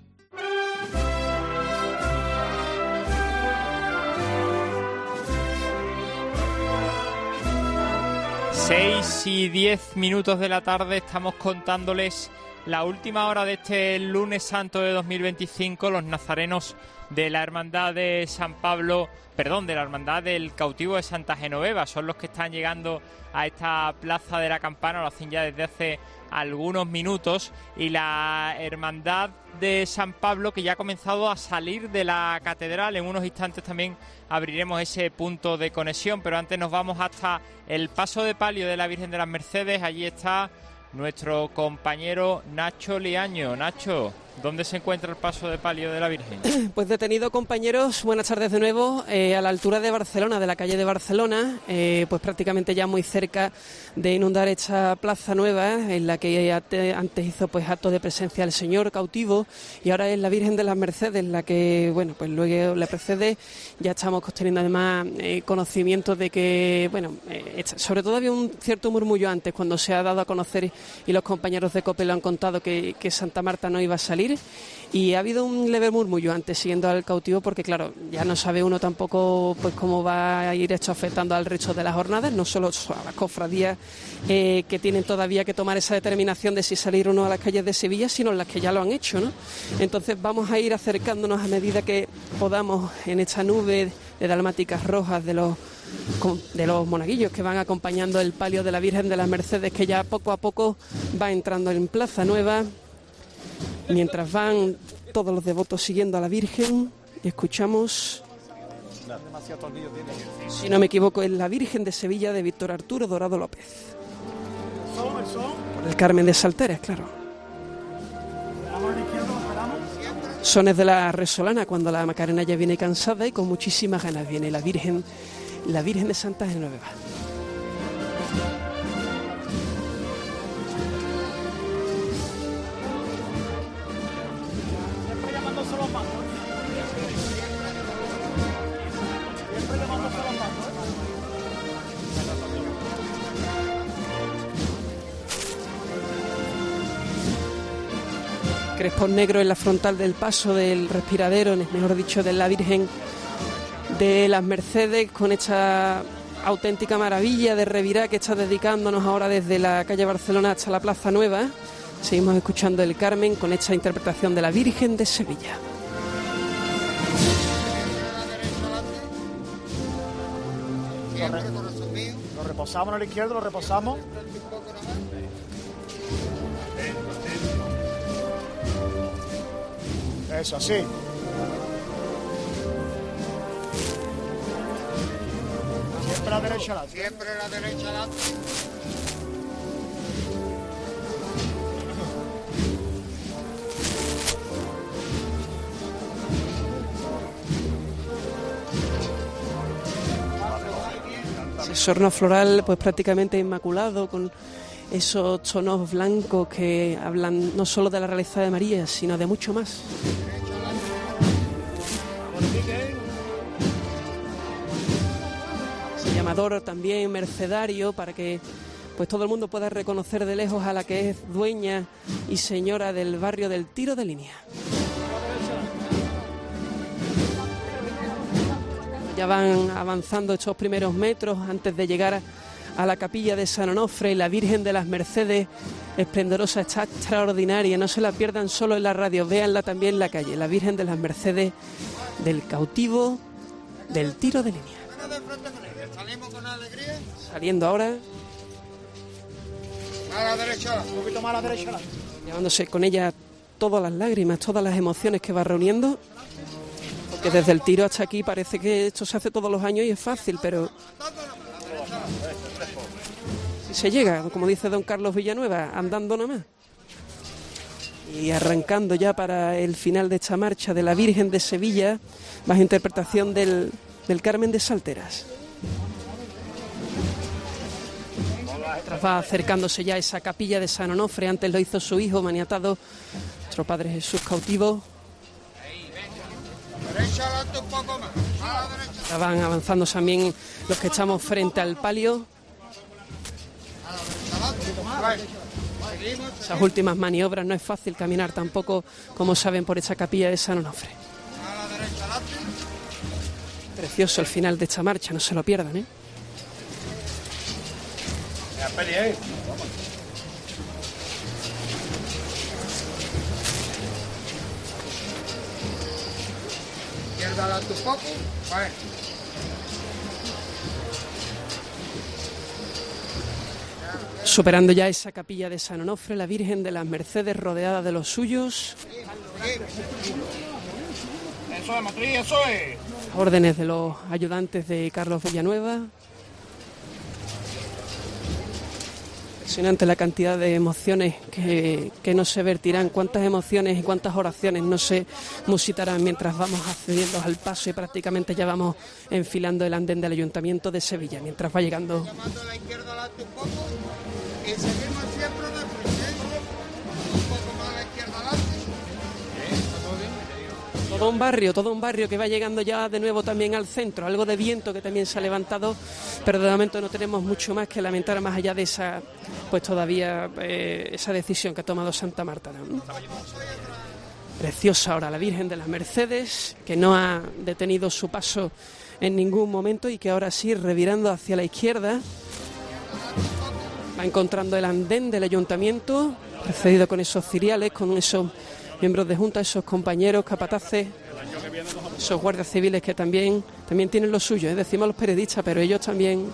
Seis y 10 minutos de la tarde, estamos contándoles la última hora de este lunes santo de 2025. Los nazarenos de la Hermandad de San Pablo, de la Hermandad del Cautivo de Santa Genoveva, son los que están llegando a esta plaza de la Campana, lo hacen ya desde hace algunos minutos, y la Hermandad de San Pablo, que ya ha comenzado a salir de la catedral. En unos instantes también abriremos ese punto de conexión, pero antes nos vamos hasta el paso de palio de la Virgen de las Mercedes. Allí está nuestro compañero Nacho Liaño. Nacho, ¿dónde se encuentra el paso de palio de la Virgen? Pues detenido, compañeros, buenas tardes de nuevo, a la altura de Barcelona, de la calle de Barcelona, pues prácticamente ya muy cerca de inundar esta plaza nueva, en la que antes hizo pues acto de presencia el Señor cautivo, y ahora es la Virgen de las Mercedes la que, bueno, pues luego le precede. Ya estamos teniendo además conocimiento de que, bueno, sobre todo había un cierto murmullo antes, cuando se ha dado a conocer, y los compañeros de COPE lo han contado, que Santa Marta no iba a salir, y ha habido un leve murmullo antes siguiendo al cautivo, porque claro, ya no sabe uno tampoco pues cómo va a ir esto afectando al resto de las jornadas, no solo a las cofradías que tienen todavía que tomar esa determinación de si salir o no a las calles de Sevilla, sino las que ya lo han hecho, ¿no? Entonces vamos a ir acercándonos a medida que podamos en esta nube de dalmáticas rojas de los monaguillos que van acompañando el palio de la Virgen de las Mercedes, que ya poco a poco va entrando en Plaza Nueva, mientras van todos los devotos siguiendo a la Virgen. Y escuchamos, si no me equivoco, es la Virgen de Sevilla de Víctor Arturo Dorado López, por el Carmen de Salteras, claro. Sones de la Resolana, cuando la Macarena ya viene cansada y con muchísimas ganas viene la Virgen de Santa Genoveva. Crespón negro en la frontal del paso del respiradero, mejor dicho, de la Virgen de las Mercedes, con esta auténtica maravilla de revirá que está dedicándonos ahora desde la calle Barcelona hasta la Plaza Nueva. Seguimos escuchando el Carmen con esta interpretación de la Virgen de Sevilla. Lo reposamos a la izquierda, lo reposamos. Eso, así. Siempre a la derecha adelante. Siempre a la derecha adelante. Ese sorno floral pues prácticamente inmaculado, con esos tonos blancos que hablan no solo de la realeza de María, sino de mucho más. Ese llamador también mercedario para que pues todo el mundo pueda reconocer de lejos a la que es dueña y señora del barrio del Tiro de Línea. Ya van avanzando estos primeros metros antes de llegar a la capilla de San Onofre, y la Virgen de las Mercedes esplendorosa, está extraordinaria. No se la pierdan solo en la radio, véanla también en la calle. La Virgen de las Mercedes del Cautivo del Tiro de Línea. Saliendo ahora. A la derecha, un poquito más a la derecha. Llevándose con ella todas las lágrimas, todas las emociones que va reuniendo. Porque desde el Tiro hasta aquí parece que esto se hace todos los años y es fácil, pero si se llega, como dice don Carlos Villanueva, andando nada más. Y arrancando ya para el final de esta marcha de la Virgen de Sevilla, bajo interpretación del Carmen de Salteras. Va acercándose ya a esa capilla de San Onofre, antes lo hizo su hijo maniatado, nuestro Padre Jesús cautivo. Ya van avanzando también los que estamos frente al palio. esas últimas maniobras. No es fácil caminar tampoco, como saben, por esa capilla de San Onofre. Precioso el final de esta marcha, no se lo pierdan, ¿eh? Superando ya esa capilla de San Onofre, la Virgen de las Mercedes rodeada de los suyos. Eso es, Matriz, eso es. Órdenes de los ayudantes de Carlos Villanueva. Impresionante la cantidad de emociones que no se vertirán, cuántas emociones y cuántas oraciones no se musitarán mientras vamos accediendo al paso y prácticamente ya vamos enfilando el andén del Ayuntamiento de Sevilla, mientras va llegando. Todo un barrio que va llegando ya de nuevo también al centro, algo de viento que también se ha levantado, pero de momento no tenemos mucho más que lamentar más allá de esa, pues todavía esa decisión que ha tomado Santa Marta, ¿no? Preciosa ahora la Virgen de las Mercedes, que no ha detenido su paso en ningún momento y que ahora sí, revirando hacia la izquierda, va encontrando el andén del Ayuntamiento, precedido con esos ciriales, con esos miembros de junta, esos compañeros capataces, esos guardias civiles que también tienen lo suyo, decimos los periodistas, pero ellos también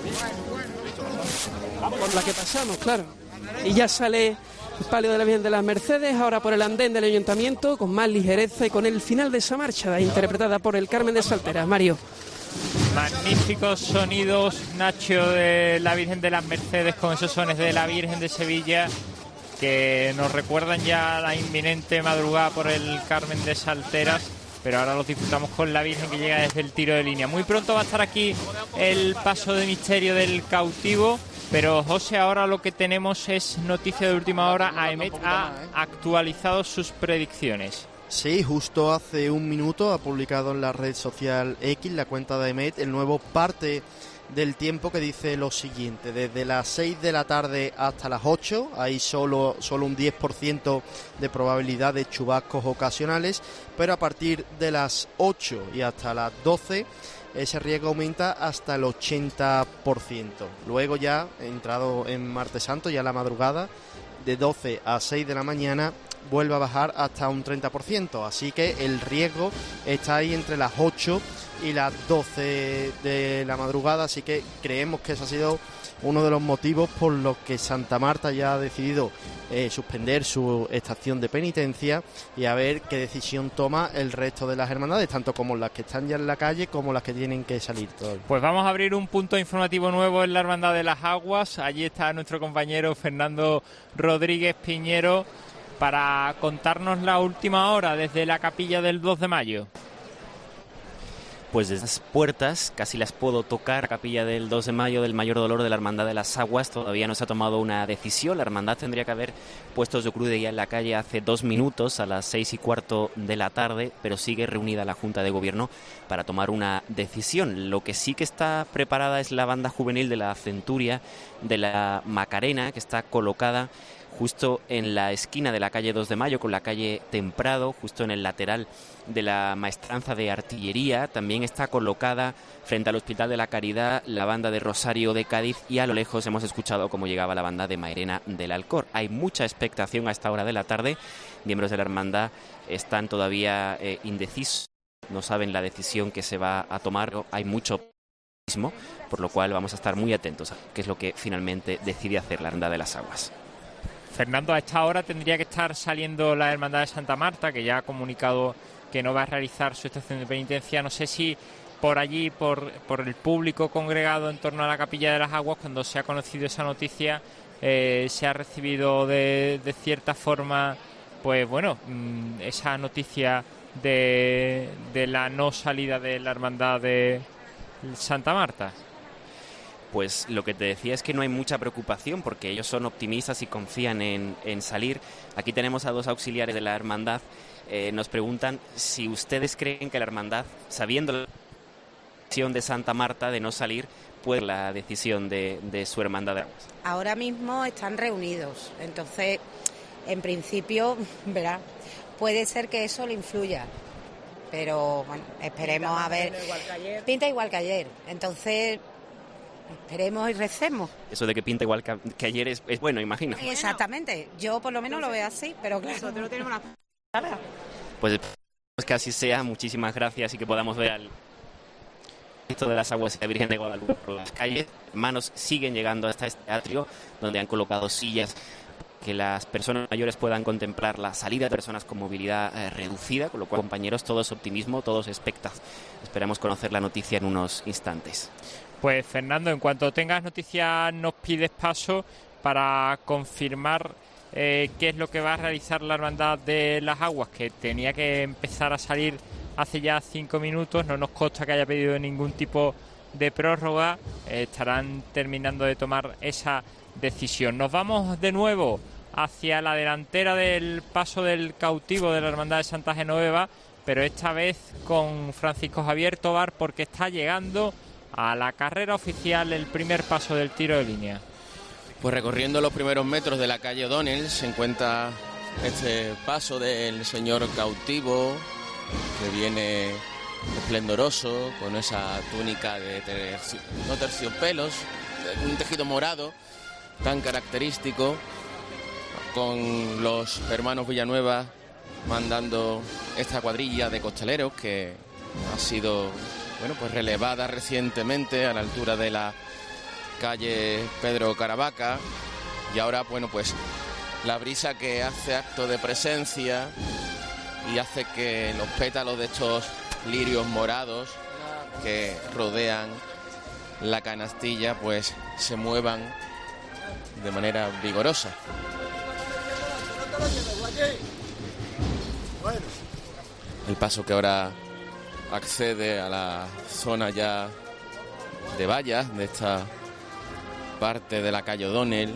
por la que pasamos, claro. Y ya sale el palio de la Virgen de las Mercedes, ahora por el andén del Ayuntamiento, con más ligereza y con el final de esa marcha, interpretada por el Carmen de Salteras. Mario. Magníficos sonidos, Nacho, de la Virgen de las Mercedes, con esos sones de la Virgen de Sevilla, que nos recuerdan ya la inminente madrugada por el Carmen de Salteras, pero ahora los disfrutamos con la Virgen que llega desde el tiro de línea. Muy pronto va a estar aquí el paso de misterio del cautivo, pero José, ahora lo que tenemos es noticia de última hora. AEMET ha actualizado sus predicciones. Sí, justo hace un minuto ha publicado en la red social X, la cuenta de AEMET, el nuevo parte del tiempo, que dice lo siguiente: desde las 6 de la tarde hasta las 8 hay solo un 10% de probabilidad de chubascos ocasionales, pero a partir de las 8 y hasta las 12 ese riesgo aumenta hasta el 80%. Luego, ya entrado en Martes Santo, ya la madrugada, de 12 a 6 de la mañana vuelve a bajar hasta un 30%, así que el riesgo está ahí entre las 8 y las 12 de la madrugada, así que creemos que ese ha sido uno de los motivos por los que Santa Marta ya ha decidido suspender su estación de penitencia, y a ver qué decisión toma el resto de las hermandades, tanto como las que están ya en la calle como las que tienen que salir todavía. Pues vamos a abrir un punto informativo nuevo en la Hermandad de las Aguas. Allí está nuestro compañero Fernando Rodríguez Piñero para contarnos la última hora desde la capilla del 2 de mayo. Pues desde las puertas casi las puedo tocar. La capilla del 2 de mayo del Mayor Dolor de la Hermandad de las Aguas todavía no se ha tomado una decisión. La hermandad tendría que haber puesto su cruz de guía en la calle hace 2 minutos, a las 6:15 de la tarde, pero sigue reunida la Junta de Gobierno para tomar una decisión. Lo que sí que está preparada es la banda juvenil de la Centuria de la Macarena, que está colocada justo en la esquina de la calle 2 de Mayo con la calle Temprado, justo en el lateral de la Maestranza de Artillería. También está colocada frente al Hospital de la Caridad la banda de Rosario de Cádiz, y a lo lejos hemos escuchado cómo llegaba la banda de Mairena del Alcor. Hay mucha expectación a esta hora de la tarde. Miembros de la hermandad están todavía indecisos, no saben la decisión que se va a tomar. Hay mucho optimismo, por lo cual vamos a estar muy atentos a qué es lo que finalmente decide hacer la Hermandad de las Aguas. Fernando, a esta hora tendría que estar saliendo la Hermandad de Santa Marta, que ya ha comunicado que no va a realizar su estación de penitencia. No sé si por allí, por el público congregado en torno a la Capilla de las Aguas, cuando se ha conocido esa noticia, se ha recibido de cierta forma, pues bueno, esa noticia de la no salida de la Hermandad de Santa Marta. Pues lo que te decía es que no hay mucha preocupación, porque ellos son optimistas y confían en salir. Aquí tenemos a 2 auxiliares de la hermandad. Nos preguntan si ustedes creen que la hermandad, sabiendo la decisión de Santa Marta de no salir, puede la decisión de su hermandad de aguas? Ahora mismo están reunidos, entonces, en principio, verá, puede ser que eso le influya, pero bueno, esperemos a ver. Pinta igual que ayer, entonces esperemos y recemos. Eso de que pinta igual que ayer es bueno, imagino. Exactamente, yo por lo menos lo veo así, pero claro. Nosotros tenemos la... Pues que así sea, muchísimas gracias y que podamos ver al Cristo de las Aguas y la Virgen de Guadalupe por las calles. Hermanos siguen llegando hasta este atrio donde han colocado sillas que las personas mayores puedan contemplar la salida de personas con movilidad reducida, con lo cual, compañeros, todos optimismo, todos expectativas. Esperamos conocer la noticia en unos instantes. Pues Fernando, en cuanto tengas noticias nos pides paso para confirmar qué es lo que va a realizar la Hermandad de las Aguas, que tenía que empezar a salir hace ya 5 minutos, no nos consta que haya pedido ningún tipo de prórroga, estarán terminando de tomar esa decisión. Nos vamos de nuevo hacia la delantera del paso del cautivo de la Hermandad de Santa Genoveva, pero esta vez con Francisco Javier Tobar, porque está llegando a la carrera oficial el primer paso del tiro de línea. Pues recorriendo los primeros metros de la calle O'Donnell se encuentra este paso del señor cautivo, que viene esplendoroso con esa túnica de no terciopelos, un tejido morado tan característico, con los hermanos Villanueva mandando esta cuadrilla de costaleros que ha sido pues relevada recientemente a la altura de la calle Pedro Caravaca, y ahora pues la brisa que hace acto de presencia y hace que los pétalos de estos lirios morados que rodean la canastilla pues se muevan de manera vigorosa. El paso que ahora accede a la zona ya de vallas de esta parte de la calle O'Donnell.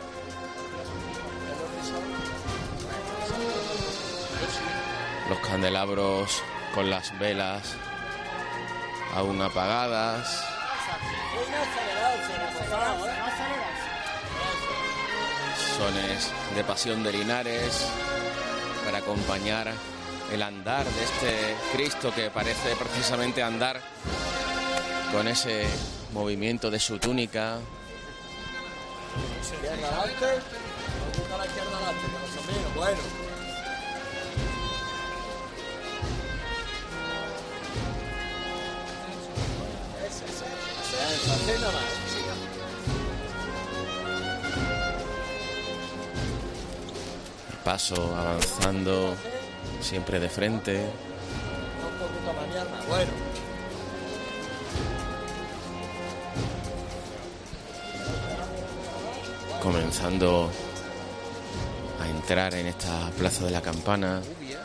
Los candelabros con las velas aún apagadas. Sones de Pasión de Linares para acompañar el andar de este Cristo, que parece precisamente andar con ese movimiento de su túnica. El paso avanzando siempre de frente. Comenzando a entrar en esta Plaza de la Campana.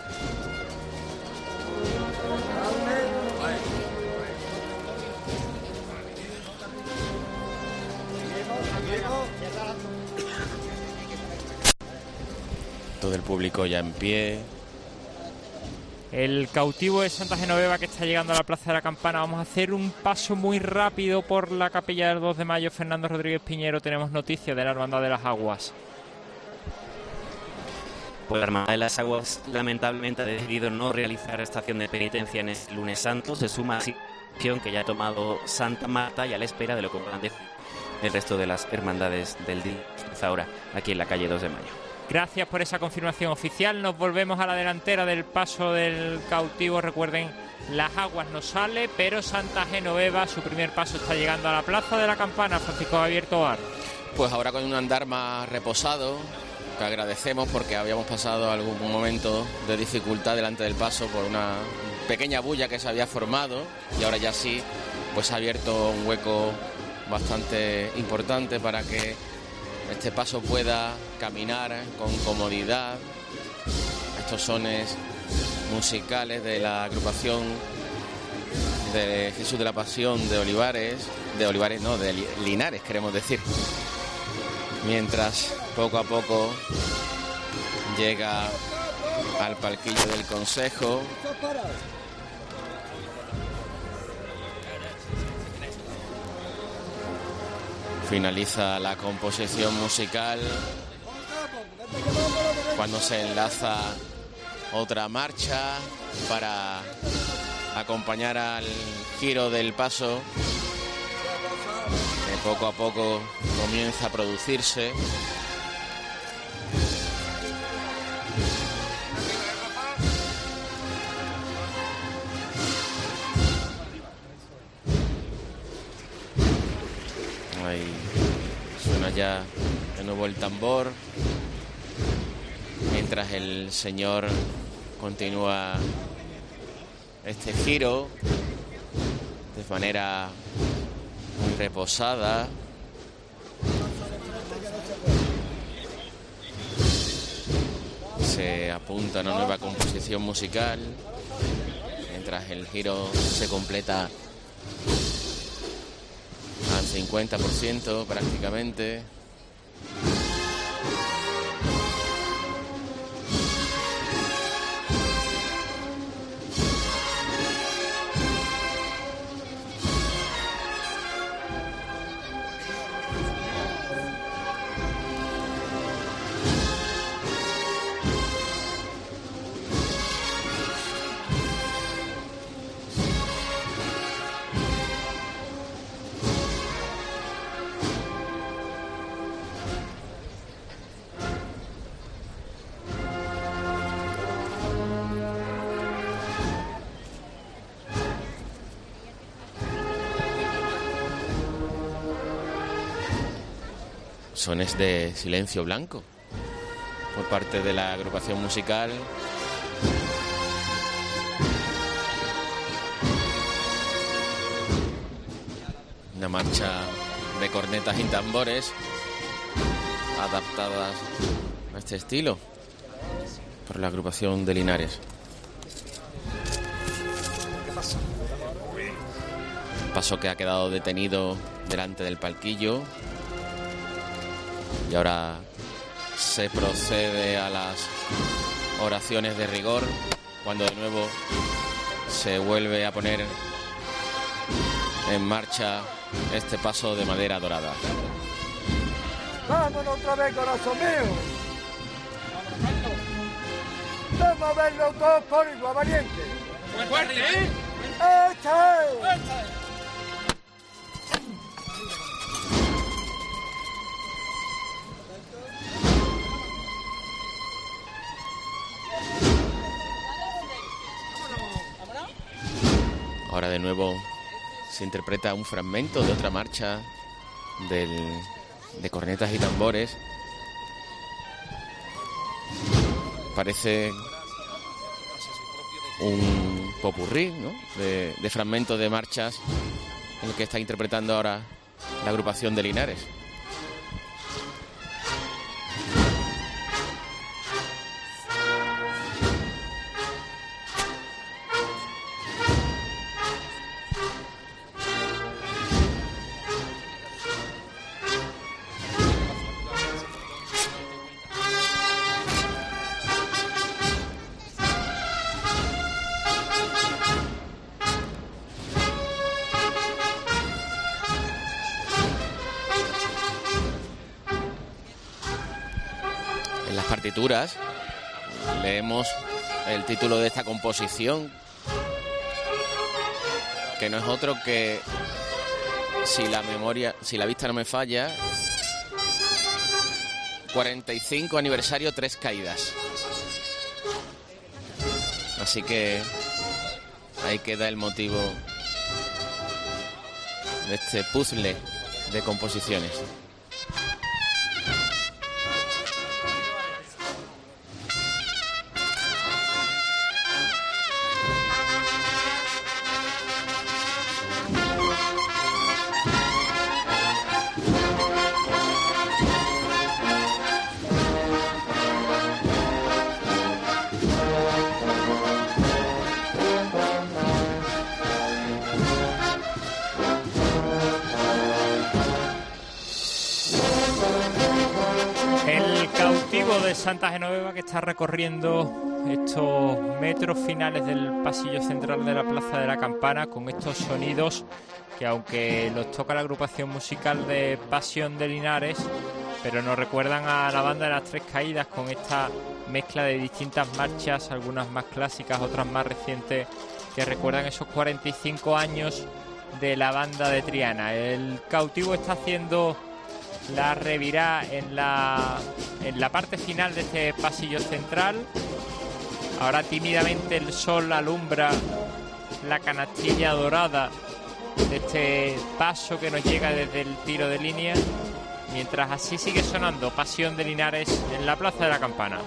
Todo el público ya en pie. El cautivo de Santa Genoveva que está llegando a la Plaza de la Campana. Vamos a hacer un paso muy rápido por la capilla del 2 de mayo. Fernando Rodríguez Piñero, tenemos noticias de la Hermandad de las Aguas. Pues la Hermandad de las Aguas lamentablemente ha decidido no realizar estación de penitencia en este lunes santo. Se suma a la decisión que ya ha tomado Santa Marta y a la espera de lo que puedan decir el resto de las hermandades del día ahora aquí en la calle 2 de mayo. Gracias por esa confirmación oficial. Nos volvemos a la delantera del paso del cautivo. Recuerden, las Aguas no sale, pero Santa Genoveva, su primer paso, está llegando a la Plaza de la Campana. Francisco Javier Tobar. Pues ahora con un andar más reposado, que agradecemos porque habíamos pasado algún momento de dificultad delante del paso por una pequeña bulla que se había formado, y ahora ya sí pues ha abierto un hueco bastante importante para que este paso pueda caminar con comodidad. Estos sones musicales de la agrupación de Jesús de la Pasión de Linares, queremos decir. Mientras poco a poco llega al palquillo del Consejo. Finaliza la composición musical cuando se enlaza otra marcha para acompañar al giro del paso, que poco a poco comienza a producirse. Ahí suena ya de nuevo el tambor, mientras el señor continúa este giro de manera muy reposada. Se apunta a una nueva composición musical mientras el giro se completa al 50% prácticamente. Sones de silencio blanco por parte de la agrupación musical. Una marcha de cornetas y tambores adaptadas a este estilo por la agrupación de Linares. Paso que ha quedado detenido delante del palquillo. Y ahora se procede a las oraciones de rigor, cuando de nuevo se vuelve a poner en marcha este paso de madera dorada. ¡Vámonos otra vez, corazón mío! ¡Vamos a verlo todos por igual, valiente! ¡Fuerte, eh! ¡Echa! Ahora de nuevo se interpreta un fragmento de otra marcha de cornetas y tambores. Parece un popurrí, ¿no?, de fragmentos de marchas en el que está interpretando ahora la agrupación de Linares. Partituras leemos el título de esta composición, que no es otro que, si la vista no me falla, 45 aniversario, 3 caídas. Así que ahí queda el motivo de este puzzle de composiciones. El cautivo de Santa Genoveva, que está recorriendo estos metros finales del pasillo central de la Plaza de la Campana con estos sonidos que, aunque los toca la agrupación musical de Pasión de Linares, pero nos recuerdan a la banda de las Tres Caídas, con esta mezcla de distintas marchas, algunas más clásicas, otras más recientes, que recuerdan esos 45 años de la banda de Triana. El cautivo está haciendo la revirá en la parte final de este pasillo central. Ahora tímidamente el sol alumbra la canastilla dorada de este paso que nos llega desde el tiro de línea, mientras así sigue sonando Pasión de Linares en la Plaza de la Campana.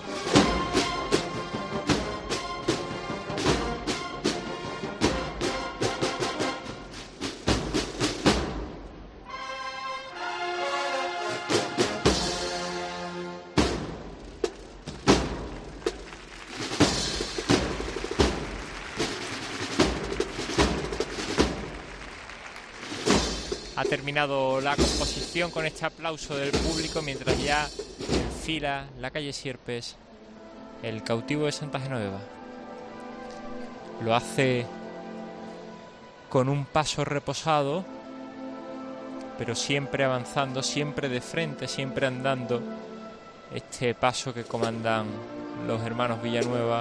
Ha terminado la composición con este aplauso del público, mientras ya enfila la calle Sierpes el cautivo de Santa Genoveva. Lo hace con un paso reposado, pero siempre avanzando, siempre de frente, siempre andando. Este paso que comandan los hermanos Villanueva.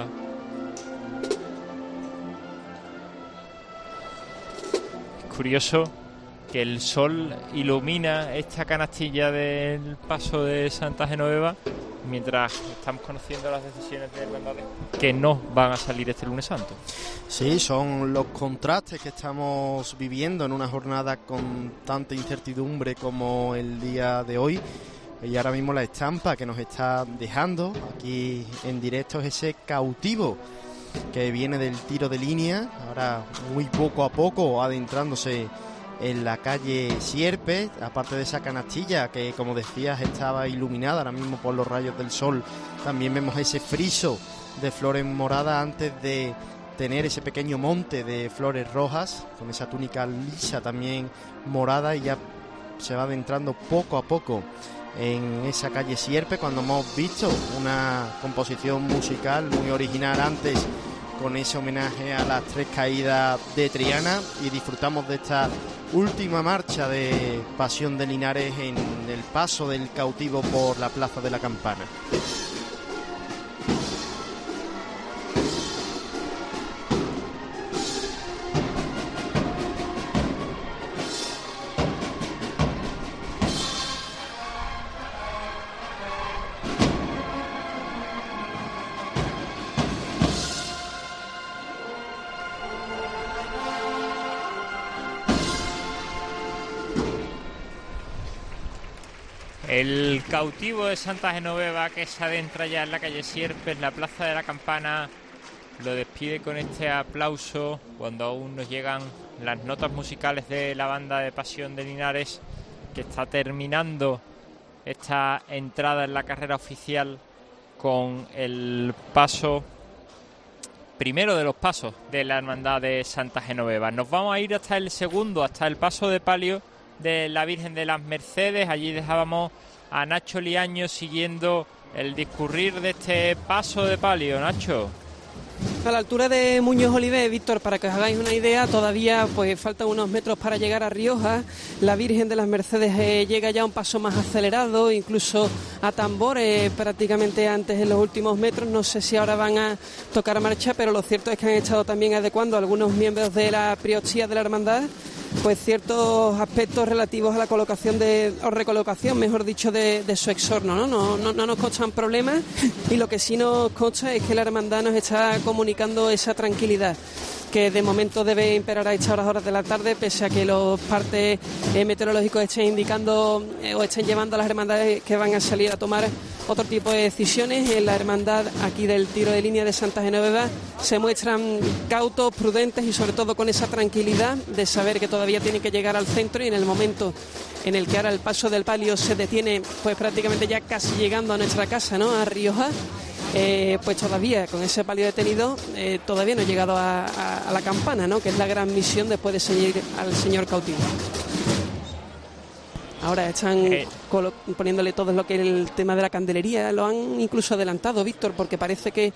Es curioso que el sol ilumina esta canastilla del paso de Santa Genoveva, mientras estamos conociendo las decisiones de hermandades que no van a salir este lunes santo. Sí, son los contrastes que estamos viviendo en una jornada con tanta incertidumbre como el día de hoy. Y ahora mismo la estampa que nos está dejando aquí en directo es ese cautivo que viene del tiro de línea, ahora muy poco a poco adentrándose en la calle Sierpes, aparte de esa canastilla que, como decías, estaba iluminada ahora mismo por los rayos del sol. También vemos ese friso de flores moradas antes de tener ese pequeño monte de flores rojas, con esa túnica lisa también morada, y ya se va adentrando poco a poco en esa calle Sierpes, cuando hemos visto una composición musical muy original antes, con ese homenaje a las Tres Caídas de Triana, y disfrutamos de esta última marcha de Pasión de Linares en el paso del cautivo por la Plaza de la Campana. El cautivo de Santa Genoveva, que se adentra ya en la calle Sierpes, la Plaza de la Campana, lo despide con este aplauso cuando aún nos llegan las notas musicales de la banda de Pasión de Linares, que está terminando esta entrada en la carrera oficial con el paso, primero de los pasos de la Hermandad de Santa Genoveva. Nos vamos a ir hasta el segundo, hasta el paso de palio de la Virgen de las Mercedes. Allí dejábamos a Nacho Liaño siguiendo el discurrir de este paso de palio. Nacho. A la altura de Muñoz Olivé, Víctor, para que os hagáis una idea, todavía pues faltan unos metros para llegar a Rioja. La Virgen de las Mercedes llega ya a un paso más acelerado, incluso a tambores prácticamente antes en los últimos metros. No sé si ahora van a tocar marcha, pero lo cierto es que han estado también adecuando a algunos miembros de la priostía de la hermandad pues ciertos aspectos relativos a la colocación o recolocación, mejor dicho, de su exorno, ¿no? No nos constan problemas, y lo que sí nos consta es que la hermandad nos está comunicando esa tranquilidad que de momento debe imperar a estas horas de la tarde, pese a que los partes meteorológicos estén indicando o estén llevando a las hermandades que van a salir a tomar otro tipo de decisiones. En la hermandad aquí del tiro de línea de Santa Genoveva se muestran cautos, prudentes y sobre todo con esa tranquilidad de saber que todavía tienen que llegar al centro, y en el momento en el que ahora el paso del palio se detiene, pues prácticamente ya casi llegando a nuestra casa, ¿no?, a Rioja, pues todavía con ese palio detenido todavía no he llegado a la campana, ¿no?, que es la gran misión después de seguir al señor cautivo. Ahora están poniéndole todo lo que es el tema de la candelería. Lo han incluso adelantado, Víctor, porque parece que,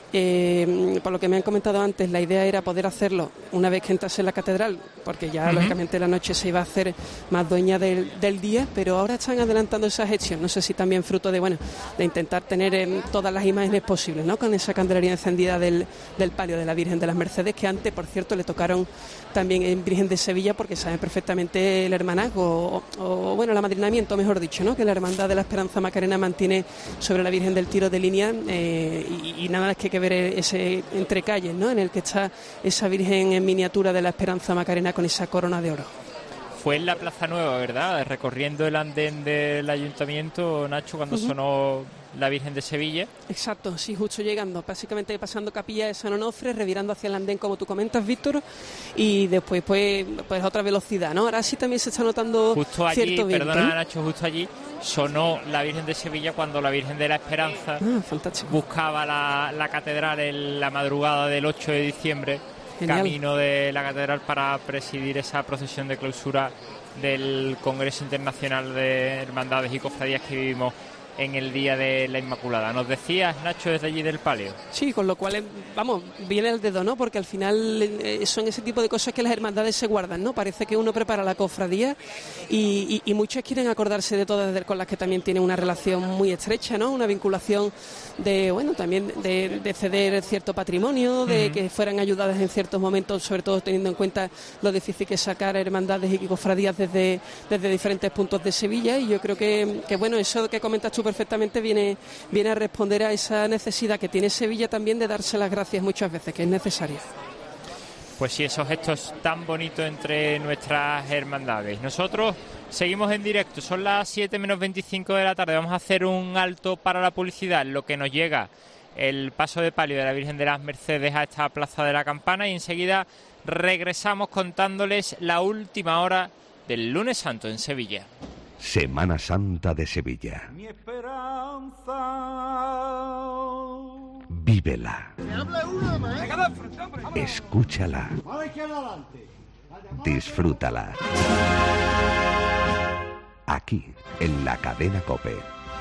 por lo que me han comentado antes, la idea era poder hacerlo una vez que entrase en la catedral, porque ya lógicamente la noche se iba a hacer más dueña del día, pero ahora están adelantando esa gestión. No sé si también fruto de intentar tener todas las imágenes posibles, ¿no?, con esa candelería encendida del palio de la Virgen de las Mercedes, que antes, por cierto, le tocaron también en Virgen de Sevilla, porque saben perfectamente el hermanazgo o el amadrinamiento, mejor dicho, ¿no?, que la Hermandad de la Esperanza Macarena mantiene sobre la Virgen del Tiro de Línea, y nada más que ver ese entre calles, ¿no?, en el que está esa Virgen en miniatura de la Esperanza Macarena con esa corona de oro. Fue en la Plaza Nueva, ¿verdad?, recorriendo el andén del Ayuntamiento, Nacho, cuando sonó la Virgen de Sevilla. Exacto, sí, justo llegando, básicamente pasando Capilla de San Onofre, revirando hacia el andén, como tú comentas, Víctor, y después pues otra velocidad, ¿no? Ahora sí también se está notando justo allí, cierto viento, perdona, Nacho, justo allí sonó la Virgen de Sevilla cuando la Virgen de la Esperanza buscaba la catedral en la madrugada del 8 de diciembre. Genial. Camino de la catedral para presidir esa procesión de clausura del Congreso Internacional de Hermandades y Cofradías que vivimos en el Día de la Inmaculada. Nos decías, Nacho, desde allí del palio. Sí, con lo cual, viene el dedo, ¿no? Porque al final son ese tipo de cosas que las hermandades se guardan, ¿no? Parece que uno prepara la cofradía y muchos quieren acordarse de todas, con las que también tienen una relación muy estrecha, ¿no? Una vinculación también de ceder cierto patrimonio, de que fueran ayudadas en ciertos momentos, sobre todo teniendo en cuenta lo difícil que es sacar hermandades y cofradías desde diferentes puntos de Sevilla, y yo creo que eso que comentas tú perfectamente viene a responder a esa necesidad que tiene Sevilla también de darse las gracias muchas veces, que es necesaria. Pues sí, esos gestos tan bonitos entre nuestras hermandades. Nosotros seguimos en directo, son las 7 menos 25 de la tarde, vamos a hacer un alto para la publicidad, lo que nos llega el paso de palio de la Virgen de las Mercedes a esta Plaza de la Campana, y enseguida regresamos contándoles la última hora del Lunes Santo en Sevilla. Semana Santa de Sevilla. Mi esperanza. Vívela. Escúchala. Disfrútala. Aquí, en la cadena COPE.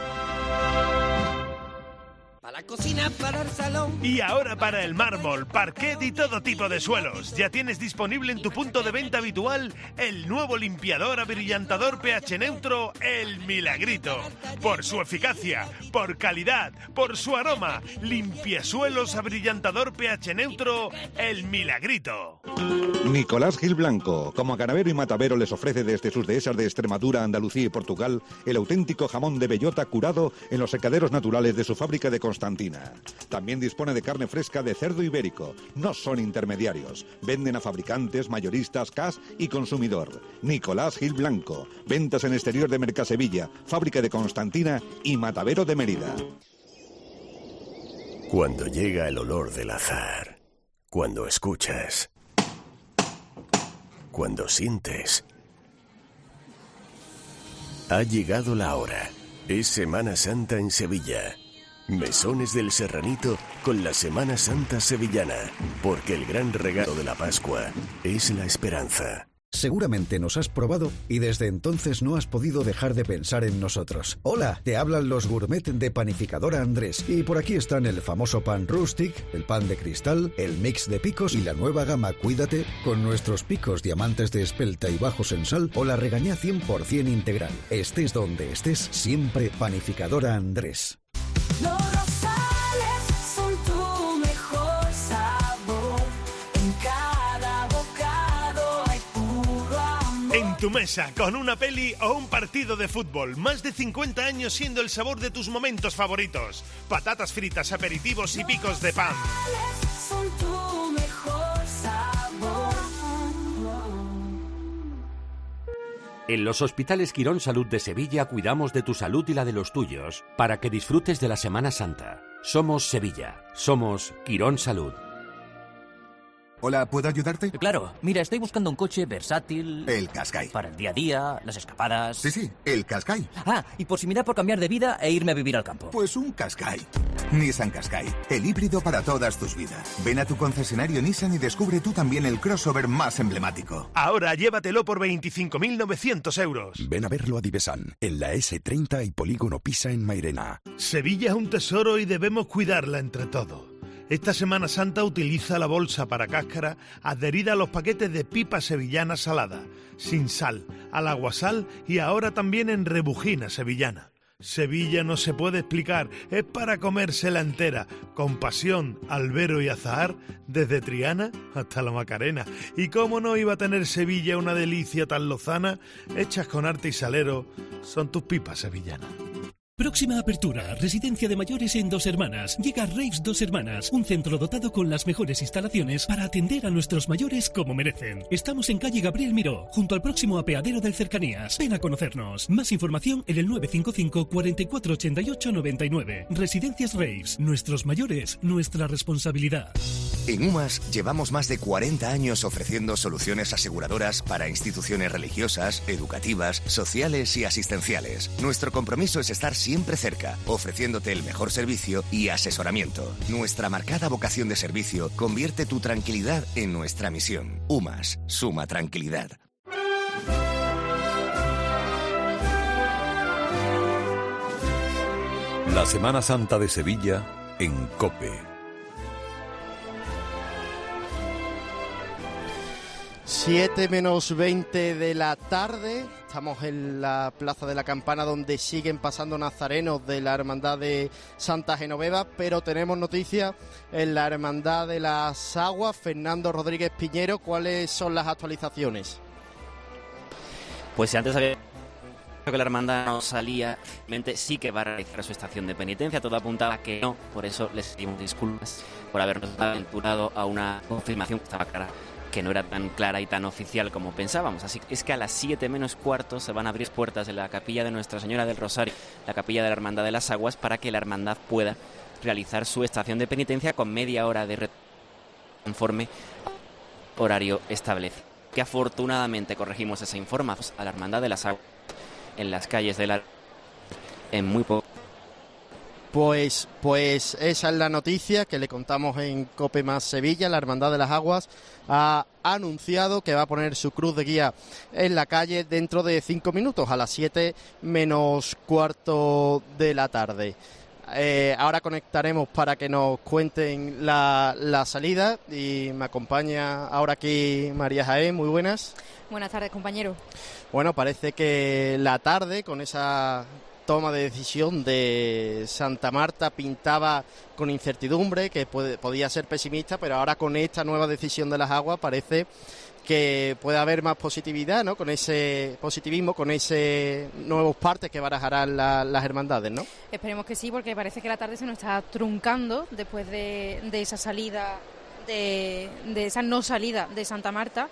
La cocina, para el salón. Y ahora para el mármol, parquet y todo tipo de suelos. Ya tienes disponible en tu punto de venta habitual el nuevo limpiador abrillantador pH neutro, el Milagrito. Por su eficacia, por calidad, por su aroma. Limpiasuelos abrillantador pH neutro, el Milagrito. Nicolás Gil Blanco, como ganadero y matavero, les ofrece desde sus dehesas de Extremadura, Andalucía y Portugal el auténtico jamón de bellota curado en los secaderos naturales de su fábrica de Constantina. También dispone de carne fresca de cerdo ibérico. No son intermediarios. Venden a fabricantes, mayoristas, CAS y consumidor. Nicolás Gil Blanco. Ventas en exterior de Mercasevilla, fábrica de Constantina y matavero de Mérida. Cuando llega el olor del azahar, cuando escuchas, cuando sientes, ha llegado la hora. Es Semana Santa en Sevilla. Mesones del Serranito con la Semana Santa sevillana, porque el gran regalo de la Pascua es la esperanza. Seguramente nos has probado y desde entonces no has podido dejar de pensar en nosotros. Hola, te hablan los gourmet de Panificadora Andrés, y por aquí están el famoso pan rustic, el pan de cristal, el mix de picos y la nueva gama Cuídate, con nuestros picos diamantes de espelta y bajos en sal, o la regañá 100% integral. Estés donde estés, siempre Panificadora Andrés. Los rosales son tu mejor sabor. En cada bocado hay puro amor. En tu mesa, con una peli o un partido de fútbol. Más de 50 años siendo el sabor de tus momentos favoritos. Patatas fritas, aperitivos y picos de pan. Son tu mejor sabor. En los Hospitales Quirón Salud de Sevilla cuidamos de tu salud y la de los tuyos para que disfrutes de la Semana Santa. Somos Sevilla. Somos Quirón Salud. Hola, ¿puedo ayudarte? Claro, mira, estoy buscando un coche versátil... El Qashqai. Para el día a día, las escapadas... Sí, el Qashqai. Ah, y por si me da por cambiar de vida e irme a vivir al campo. Pues un Qashqai. Nissan Qashqai, el híbrido para todas tus vidas. Ven a tu concesionario Nissan y descubre tú también el crossover más emblemático. Ahora llévatelo por 25.900 euros. Ven a verlo a Divesan, en la S30 y Polígono Pisa en Mairena. Sevilla es un tesoro y debemos cuidarla entre todos. Esta Semana Santa utiliza la bolsa para cáscara adherida a los paquetes de pipa sevillana salada, sin sal, al aguasal y ahora también en rebujina sevillana. Sevilla no se puede explicar, es para comérsela entera, con pasión, albero y azahar, desde Triana hasta la Macarena. Y cómo no iba a tener Sevilla una delicia tan lozana, hechas con arte y salero, son tus pipas sevillanas. Próxima apertura, residencia de mayores en Dos Hermanas. Llega Raves Dos Hermanas, un centro dotado con las mejores instalaciones para atender a nuestros mayores como merecen. Estamos en calle Gabriel Miró, junto al próximo apeadero del Cercanías. Ven a conocernos. Más información en el 955 44 88 99. Residencias Raves, nuestros mayores, nuestra responsabilidad. En UMAS llevamos más de 40 años ofreciendo soluciones aseguradoras para instituciones religiosas, educativas, sociales y asistenciales. Nuestro compromiso es estar siempre cerca, ofreciéndote el mejor servicio y asesoramiento. Nuestra marcada vocación de servicio convierte tu tranquilidad en nuestra misión. UMAS, suma tranquilidad. La Semana Santa de Sevilla en COPE. 7:20 de la tarde, estamos en la Plaza de la Campana donde siguen pasando nazarenos de la Hermandad de Santa Genoveva, pero tenemos noticias en la Hermandad de las Aguas. Fernando Rodríguez Piñero, ¿cuáles son las actualizaciones? Pues si antes había que la hermandad no salía, realmente sí que va a realizar su estación de penitencia, todo apuntaba que no, por eso les pedimos disculpas por habernos aventurado a una confirmación que estaba clara, que no era tan clara y tan oficial como pensábamos. Así que es que a las 7:15 se van a abrir puertas de la capilla de Nuestra Señora del Rosario, la capilla de la Hermandad de las Aguas, para que la hermandad pueda realizar su estación de penitencia con media hora de conforme horario establecido. Que afortunadamente corregimos esa información a la Hermandad de las Aguas en las calles de la... en muy poco. Pues esa es la noticia que le contamos en COPE Más Sevilla. La Hermandad de las Aguas ha anunciado que va a poner su cruz de guía en la calle dentro de 5 minutos, a las 7:15 de la tarde. Ahora conectaremos para que nos cuenten la salida y me acompaña ahora aquí María Jaén. Muy buenas. Buenas tardes, compañero. Bueno, parece que la tarde con esa toma de decisión de Santa Marta pintaba con incertidumbre, que podía ser pesimista, pero ahora con esta nueva decisión de las Aguas parece que puede haber más positividad, ¿no? Con ese positivismo, con ese nuevos partes que barajarán las hermandades, ¿no? Esperemos que sí, porque parece que la tarde se nos está truncando después de esa salida, de esa no salida de Santa Marta.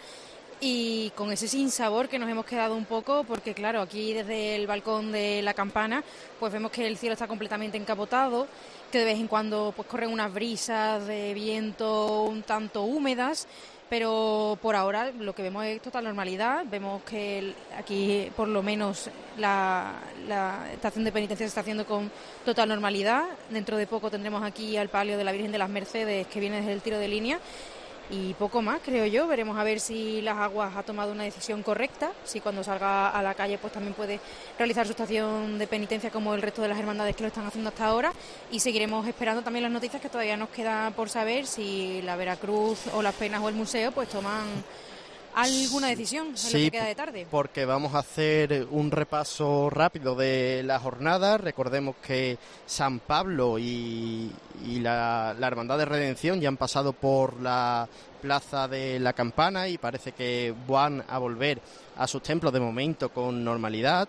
Y con ese sinsabor que nos hemos quedado un poco, porque claro, aquí desde el balcón de la Campana pues vemos que el cielo está completamente encapotado, que de vez en cuando pues corren unas brisas de viento un tanto húmedas, pero por ahora lo que vemos es total normalidad. Vemos que aquí por lo menos la estación de penitencia se está haciendo con total normalidad. Dentro de poco tendremos aquí al palio de la Virgen de las Mercedes, que viene desde el tiro de línea. Y poco más, creo yo. Veremos a ver si las Aguas ha tomado una decisión correcta, si cuando salga a la calle pues también puede realizar su estación de penitencia como el resto de las hermandades que lo están haciendo hasta ahora, y seguiremos esperando también las noticias que todavía nos queda por saber, si la Veracruz o Las Penas o el Museo pues toman alguna decisión en lo que queda de tarde. Porque vamos a hacer un repaso rápido de la jornada. Recordemos que San Pablo y la Hermandad de Redención ya han pasado por la Plaza de la Campana y parece que van a volver a sus templos de momento con normalidad.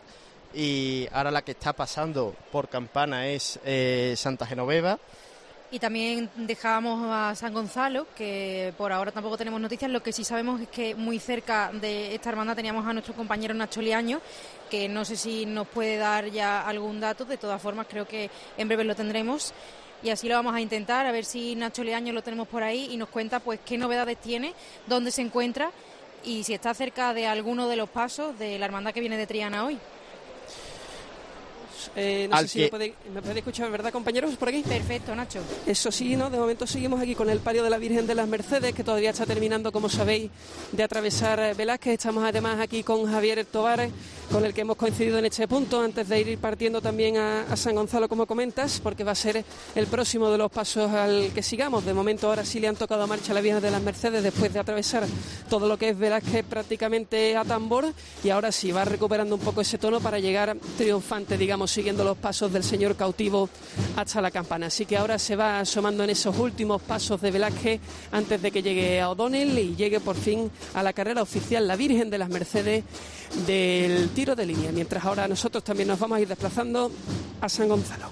Y ahora la que está pasando por Campana es Santa Genoveva. Y también dejábamos a San Gonzalo, que por ahora tampoco tenemos noticias. Lo que sí sabemos es que muy cerca de esta hermandad teníamos a nuestro compañero Nacho Liaño, que no sé si nos puede dar ya algún dato. De todas formas, creo que en breve lo tendremos. Y así lo vamos a intentar, a ver si Nacho Liaño lo tenemos por ahí y nos cuenta pues qué novedades tiene, dónde se encuentra y si está cerca de alguno de los pasos de la hermandad que viene de Triana hoy. seguimos. No sé si me puede escuchar, ¿verdad, compañeros, por aquí? Perfecto, Nacho. Eso sí, ¿no? De momento seguimos aquí con el palio de la Virgen de las Mercedes, que todavía está terminando, como sabéis, de atravesar Velázquez. Estamos además aquí con Javier Tobar, con el que hemos coincidido en este punto, antes de ir partiendo también a San Gonzalo, como comentas, porque va a ser el próximo de los pasos al que sigamos. De momento ahora sí le han tocado marcha a la Virgen de las Mercedes después de atravesar todo lo que es Velázquez prácticamente a tambor, y ahora sí va recuperando un poco ese tono para llegar triunfante, digamos, siguiendo los pasos del señor cautivo hasta la campana. Así que ahora se va asomando en esos últimos pasos de Velázquez antes de que llegue a O'Donnell y llegue por fin a la carrera oficial la Virgen de las Mercedes del tiro de línea, mientras ahora nosotros también nos vamos a ir desplazando a San Gonzalo.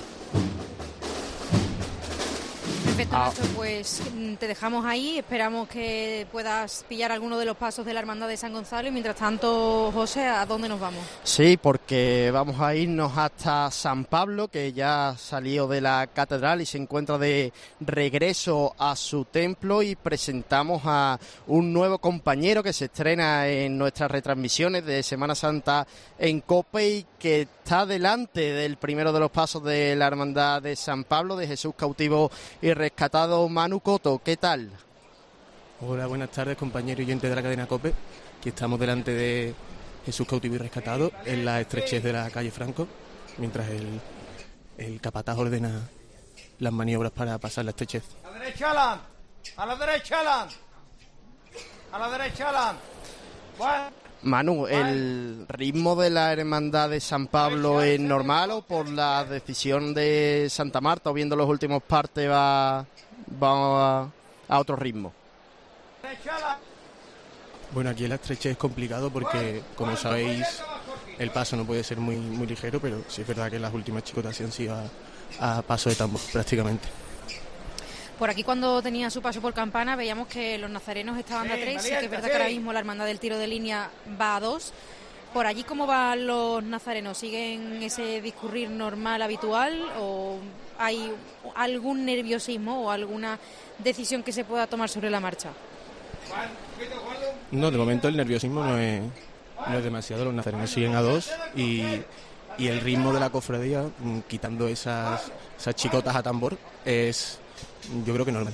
Perfecto, Nacho, pues te dejamos ahí, esperamos que puedas pillar alguno de los pasos de la Hermandad de San Gonzalo y mientras tanto, José, ¿a dónde nos vamos? Sí, porque vamos a irnos hasta San Pablo, que ya salió de la catedral y se encuentra de regreso a su templo, y presentamos a un nuevo compañero que se estrena en nuestras retransmisiones de Semana Santa en COPE y que está delante del primero de los pasos de la Hermandad de San Pablo, de Jesús cautivo y rescatado. Manu Coto, ¿qué tal? Hola, buenas tardes, compañero y oyente de la cadena COPE. Aquí estamos delante de Jesús cautivo y rescatado en la estrechez de la calle Franco, mientras el capataz ordena las maniobras para pasar la estrechez. A la derecha, Alan. A la derecha, Alan. A la derecha, Alan. Bueno. Manu, ¿el ritmo de la Hermandad de San Pablo es normal o por la decisión de Santa Marta o viendo los últimos partes va a otro ritmo? Bueno, aquí el estreche es complicado porque, como sabéis, el paso no puede ser muy ligero, pero sí es verdad que las últimas chicotas han sido a paso de tambor prácticamente. Por aquí, cuando tenía su paso por campana, veíamos que los nazarenos estaban de a 3, sí que es verdad que ahora mismo la Hermandad del Tiro de Línea va a 2. Por allí, ¿cómo van los nazarenos? ¿Siguen ese discurrir normal, habitual, o hay algún nerviosismo o alguna decisión que se pueda tomar sobre la marcha? No, de momento el nerviosismo no es demasiado. Los nazarenos siguen a 2 y el ritmo de la cofradía, quitando esas chicotas a tambor, es, yo creo que normal.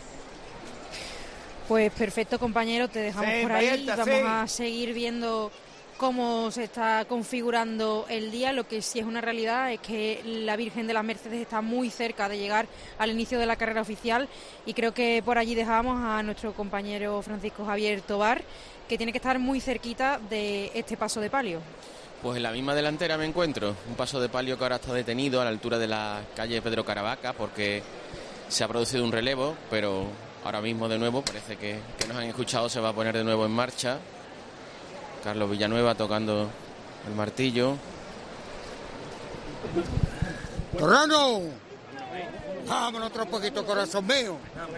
Pues perfecto, compañero, te dejamos por ahí y vamos a seguir viendo cómo se está configurando el día. Lo que sí es una realidad es que la Virgen de las Mercedes está muy cerca de llegar al inicio de la carrera oficial, y creo que por allí dejamos a nuestro compañero Francisco Javier Tobar, que tiene que estar muy cerquita de este paso de palio. Pues en la misma delantera me encuentro, un paso de palio que ahora está detenido a la altura de la calle Pedro Caravaca porque se ha producido un relevo, pero ahora mismo de nuevo parece que nos han escuchado, se va a poner de nuevo en marcha. Carlos Villanueva tocando el martillo. ¡Torrano! Vámonos otro poquito, corazón mío.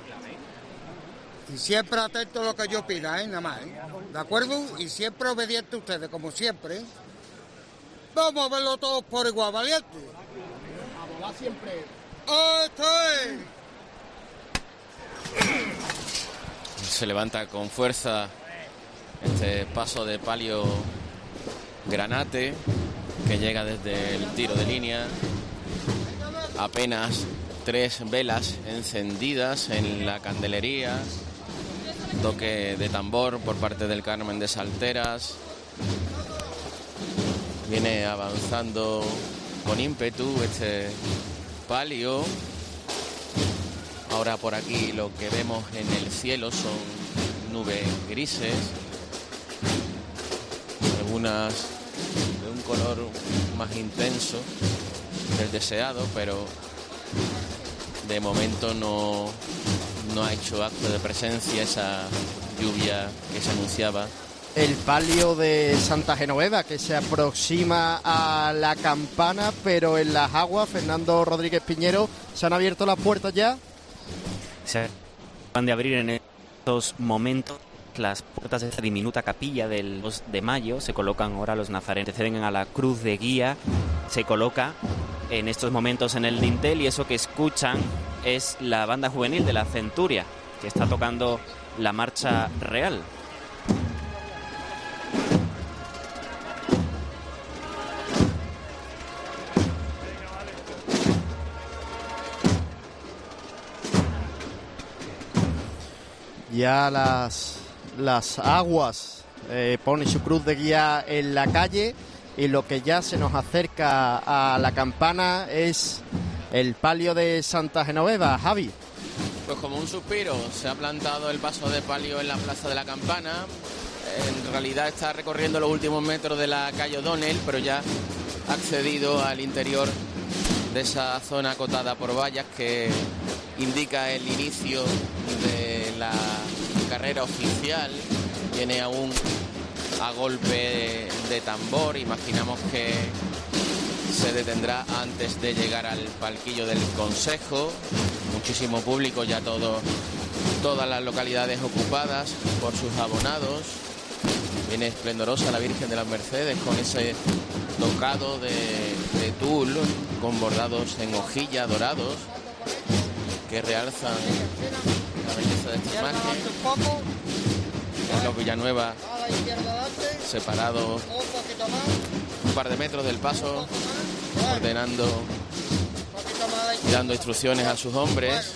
Y siempre atento a lo que yo pida, nada más, ¿de acuerdo? Y siempre obediente a ustedes, como siempre. Vamos a verlo todos por igual, valiente. A volar siempre. ¡Esto es! Se levanta con fuerza este paso de palio granate que llega desde el tiro de línea. Apenas 3 velas encendidas en la candelería. Toque de tambor por parte del Carmen de Salteras. Viene avanzando con ímpetu este palio. Ahora por aquí lo que vemos en el cielo son nubes grises, algunas de un color más intenso del deseado, pero de momento no ha hecho acto de presencia esa lluvia que se anunciaba. El palio de Santa Genoveva que se aproxima a la campana, pero en las aguas, Fernando Rodríguez Piñero, ¿se han abierto las puertas ya? Se van de abrir en estos momentos las puertas de esta diminuta capilla del 2 de mayo. Se colocan ahora los nazarenos, ceden a la cruz de guía, se coloca en estos momentos en el dintel, y eso que escuchan es la banda juvenil de la Centuria, que está tocando la marcha real. Ya las aguas ponen su cruz de guía en la calle y lo que ya se nos acerca a la campana es el palio de Santa Genoveva. Javi. Pues como un suspiro, se ha plantado el paso de palio en la Plaza de la Campana. En realidad está recorriendo los últimos metros de la calle O'Donnell, pero ya ha accedido al interior de esa zona acotada por vallas que indica el inicio de la carrera oficial. Viene aún a golpe de tambor. Imaginamos que se detendrá antes de llegar al palquillo del Consejo. Muchísimo público, ya todas las localidades ocupadas por sus abonados. Viene esplendorosa la Virgen de las Mercedes con ese tocado de tul con bordados en hojilla dorados que realzan la belleza de esta imagen. Carlos Villanueva separado un par de metros del paso, ordenando y dando instrucciones a sus hombres.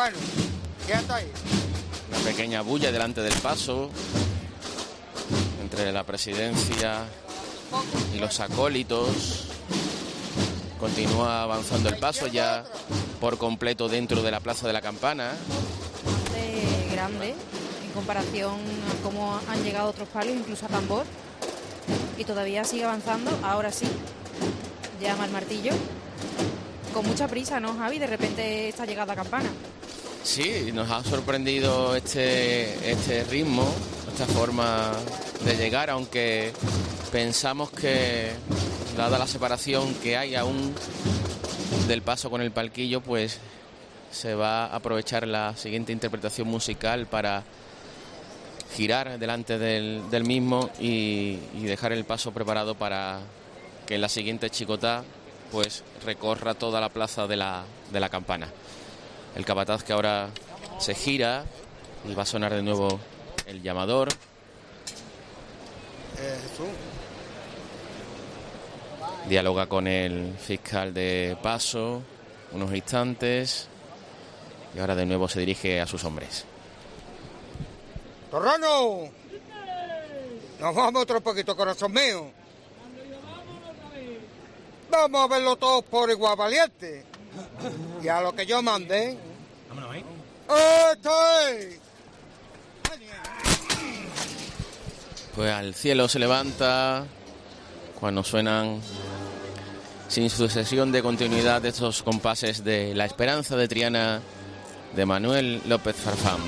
Una pequeña bulla delante del paso entre la presidencia y los acólitos. Continúa avanzando el paso ya por completo dentro de la Plaza de la Campana. Grande en comparación a cómo han llegado otros palios, incluso a tambor, y todavía sigue avanzando. Ahora sí, llama el martillo con mucha prisa, ¿no, Javi? De repente está llegada a campana. Sí, nos ha sorprendido este ritmo, esta forma de llegar, aunque pensamos que, dada la separación que hay aún del paso con el palquillo, pues se va a aprovechar la siguiente interpretación musical para girar delante del mismo y dejar el paso preparado para que en la siguiente chicotá pues recorra toda la plaza de la Campana. El capataz que ahora se gira y va a sonar de nuevo el llamador. Dialoga con el fiscal de paso unos instantes y ahora de nuevo se dirige a sus hombres. ¡Torrano! Nos vamos otro poquito, corazón mío. Vamos a verlo todos por igual valiente. Y a lo que yo mande. Vámonos, ¿eh? ¡Esto es! Pues al cielo se levanta cuando suenan sin sucesión de continuidad estos compases de La Esperanza de Triana de Manuel López Farfán.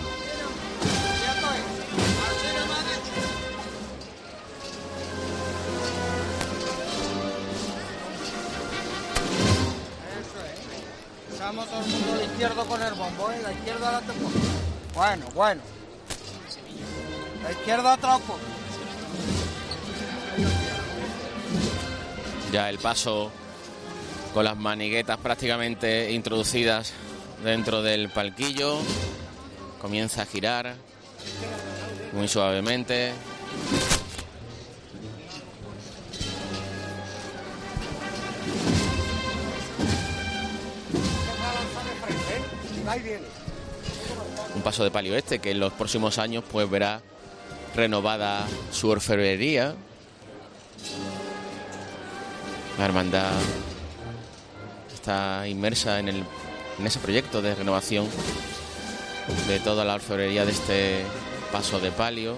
Estamos todo el mundo al izquierdo con el bombo, ¿eh? La izquierda la tengo. Bueno. La izquierda atrás. Ya el paso con las maniguetas prácticamente introducidas dentro del palquillo. Comienza a girar muy suavemente. Un paso de palio que en los próximos años pues verá renovada su orfebrería. La hermandad está inmersa en ese proyecto de renovación de toda la orfebrería de este paso de palio.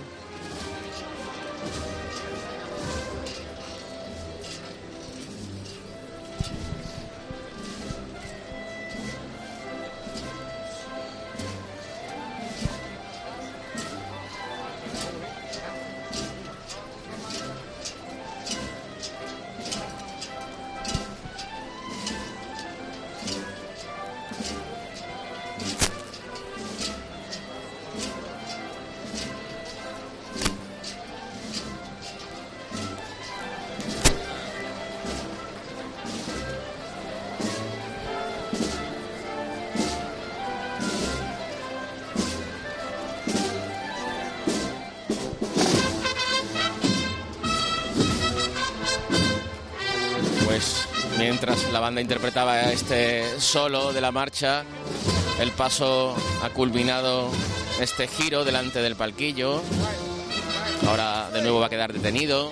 Mientras la banda interpretaba este solo de la marcha, el paso ha culminado este giro delante del palquillo. Ahora de nuevo va a quedar detenido.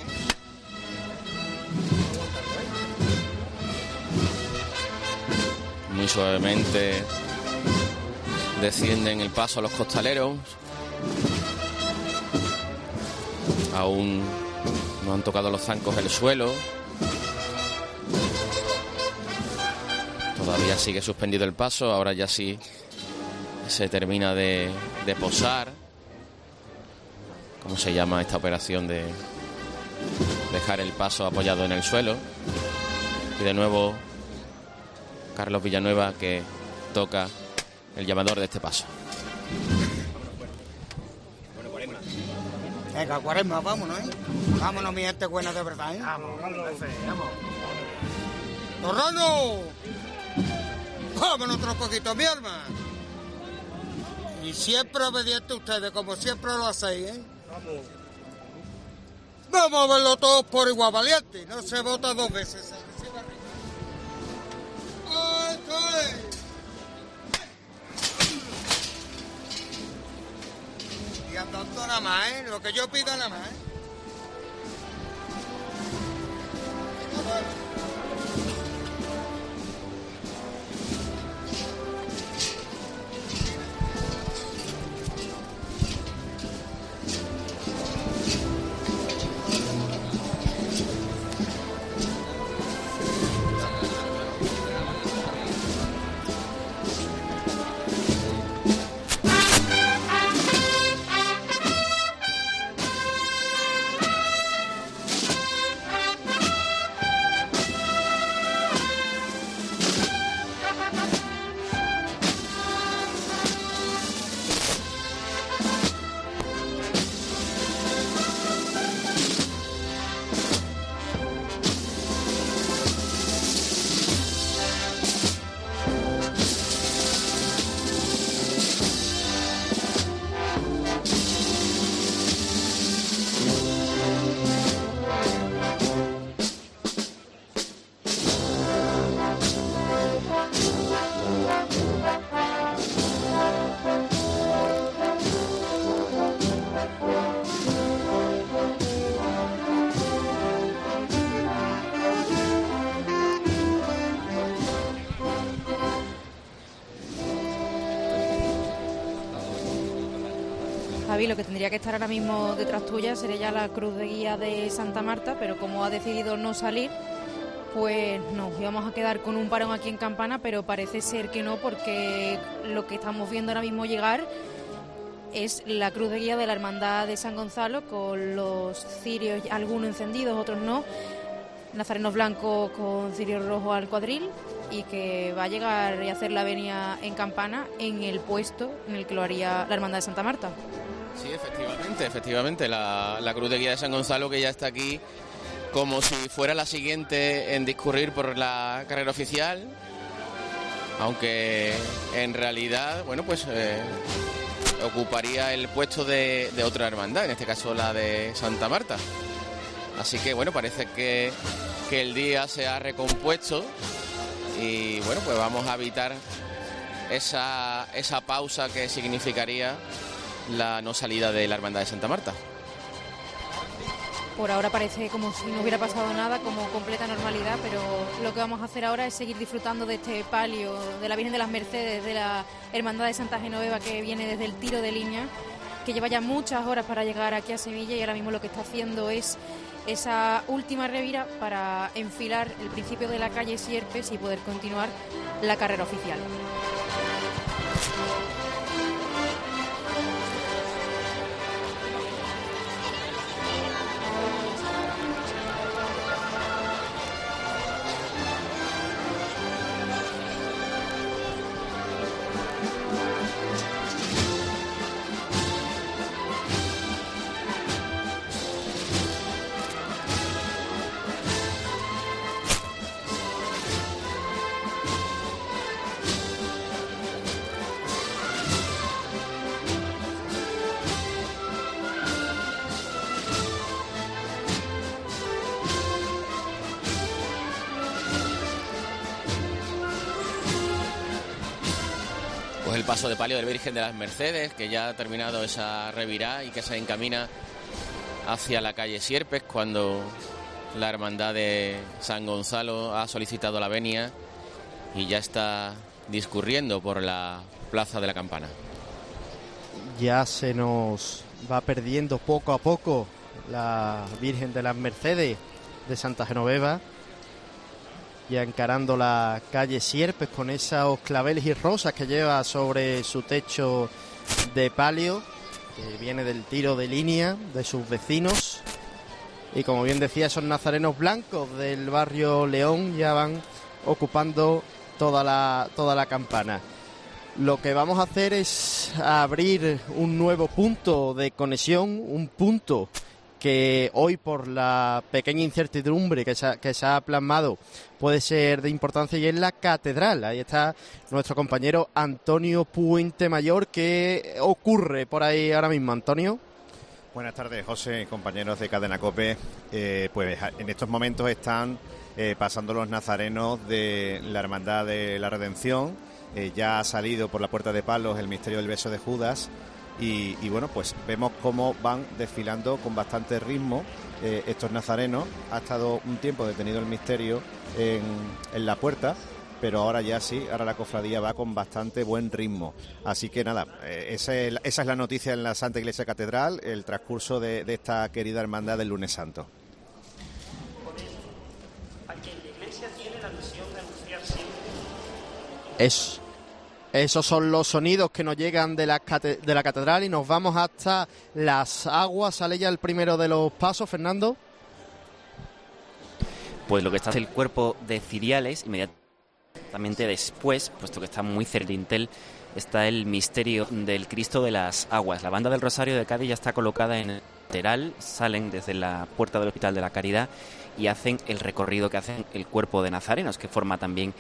Muy suavemente descienden el paso a los costaleros. Aún no han tocado los zancos el suelo. Todavía sigue suspendido el paso. Ahora ya sí se termina de posar. ¿Cómo se llama esta operación de dejar el paso apoyado en el suelo? Y de nuevo Carlos Villanueva, que toca el llamador de este paso. Venga, Cuaresma, vámonos, ¿eh? Vámonos, mi gente buena de verdad, ¿eh? Vamos. ¡Torrano! Vámonos otro poquito, mi alma. Y siempre obediente a ustedes, como siempre lo hacéis, ¿eh? Vamos a verlo todos por igual, valiente. No se vota dos veces. Y andando nada más, ¿eh? Lo que yo pido nada más, ¿eh? Javi, lo que tendría que estar ahora mismo detrás tuya sería ya la cruz de guía de Santa Marta, pero como ha decidido no salir, pues nos íbamos a quedar con un parón aquí en Campana, pero parece ser que no, porque lo que estamos viendo ahora mismo llegar es la cruz de guía de la Hermandad de San Gonzalo, con los cirios, algunos encendidos, otros no, nazarenos blancos con cirios rojos al cuadril, y que va a llegar y hacer la venia en Campana en el puesto en el que lo haría la Hermandad de Santa Marta. Sí, efectivamente, la cruz de guía de San Gonzalo, que ya está aquí como si fuera la siguiente en discurrir por la carrera oficial, aunque en realidad, bueno, pues ocuparía el puesto de otra hermandad, en este caso la de Santa Marta. Así que bueno, parece que el día se ha recompuesto y bueno, pues vamos a evitar esa pausa que significaría la no salida de la Hermandad de Santa Marta. Por ahora parece como si no hubiera pasado nada, como completa normalidad, pero lo que vamos a hacer ahora es seguir disfrutando de este palio de la Virgen de las Mercedes, de la Hermandad de Santa Genoveva, que viene desde el tiro de línea, que lleva ya muchas horas para llegar aquí a Sevilla, y ahora mismo lo que está haciendo es esa última revira para enfilar el principio de la calle Sierpes y poder continuar la carrera oficial. pues el paso de palio del Virgen de las Mercedes, que ya ha terminado esa revirada y que se encamina hacia la calle Sierpes cuando la hermandad de San Gonzalo ha solicitado la venia y ya está discurriendo por la Plaza de la Campana. Ya se nos va perdiendo poco a poco la Virgen de las Mercedes de Santa Genoveva, ya encarando la calle Sierpes con esos claveles y rosas que lleva sobre su techo de palio, que viene del tiro de línea de sus vecinos. Y como bien decía, esos nazarenos blancos del barrio León ya van ocupando toda la campana. Lo que vamos a hacer es abrir un nuevo punto de conexión, un punto que hoy, por la pequeña incertidumbre que se ha plasmado, puede ser de importancia, y es la catedral. Ahí está nuestro compañero Antonio Puente Mayor. ¿Qué ocurre por ahí ahora mismo, Antonio? Buenas tardes, José, compañeros de Cadena COPE. Pues en estos momentos están pasando los nazarenos de la Hermandad de la Redención. Ya ha salido por la Puerta de Palos el misterio del beso de Judas. Y bueno, pues vemos cómo van desfilando con bastante ritmo estos nazarenos. Ha estado un tiempo detenido el misterio en la puerta, pero ahora ya sí, ahora la cofradía va con bastante buen ritmo. Así que nada, esa es la noticia en la Santa Iglesia Catedral, el transcurso de esta querida hermandad del Lunes Santo. Aquí en la iglesia tiene la misión de anunciar siempre. Esos son los sonidos que nos llegan de la catedral, y nos vamos hasta las aguas. Sale ya el primero de los pasos, Fernando. Pues lo que está es el cuerpo de ciriales. Inmediatamente después, puesto que está muy cerca del dintel, está el misterio del Cristo de las Aguas. La banda del Rosario de Cádiz ya está colocada en el lateral, salen desde la puerta del Hospital de la Caridad y hacen el recorrido que hacen el cuerpo de nazarenos, que forma también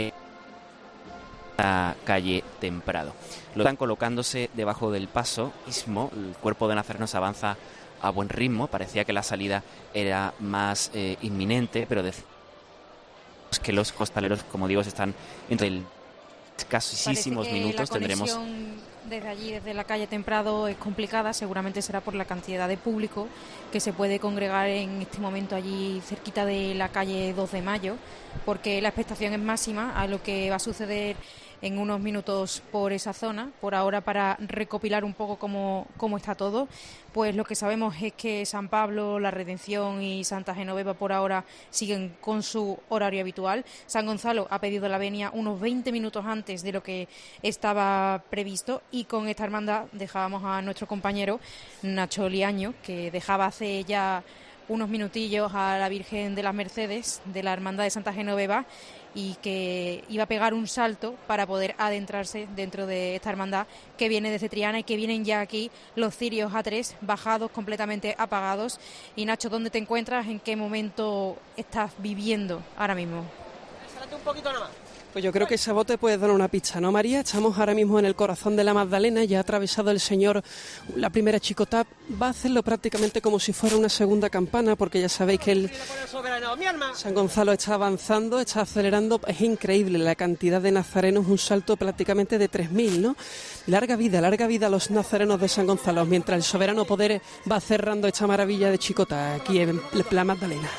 la calle Temprado. Lo están colocándose debajo del paso mismo. El cuerpo de nazarenos avanza a buen ritmo. Parecía que la salida era más inminente, pero que los costaleros, como digo, están entre escasísimos minutos. Tendremos desde allí, desde la calle Temprado, es complicada. Seguramente será por la cantidad de público que se puede congregar en este momento allí cerquita de la calle 2 de Mayo, porque la expectación es máxima a lo que va a suceder en unos minutos por esa zona. Por ahora, para recopilar un poco cómo está todo, pues lo que sabemos es que San Pablo, la Redención y Santa Genoveva por ahora siguen con su horario habitual. San Gonzalo ha pedido la venia unos 20 minutos antes de lo que estaba previsto, y con esta hermandad dejábamos a nuestro compañero Nacho Liaño, que dejaba hace ya unos minutillos a la Virgen de las Mercedes de la Hermandad de Santa Genoveva, y que iba a pegar un salto para poder adentrarse dentro de esta hermandad que viene desde Triana, y que vienen ya aquí los cirios A3 bajados, completamente apagados. Y Nacho, ¿dónde te encuentras? ¿En qué momento estás viviendo ahora mismo? Un poquito nada más. Pues yo creo que esa voz te puede dar una pista, ¿no, María? Estamos ahora mismo en el corazón de la Magdalena, ya ha atravesado el Señor la primera chicotá. Va a hacerlo prácticamente como si fuera una segunda campana, porque ya sabéis que el San Gonzalo está avanzando, está acelerando. Es increíble la cantidad de nazarenos, un salto prácticamente de 3.000, ¿no? Larga vida a los nazarenos de San Gonzalo, mientras el soberano poder va cerrando esta maravilla de chicotá aquí en la Magdalena.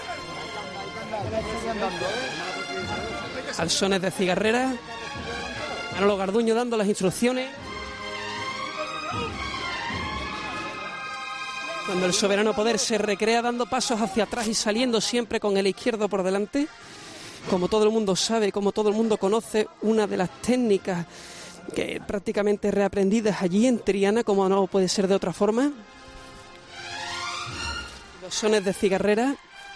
Al sones de cigarrera, Manolo Garduño dando las instrucciones. Cuando el soberano poder se recrea dando pasos hacia atrás y saliendo siempre con el izquierdo por delante. Como todo el mundo sabe, como todo el mundo conoce, una de las técnicas que prácticamente reaprendidas allí en Triana, como no puede ser de otra forma. Los sones de cigarrera.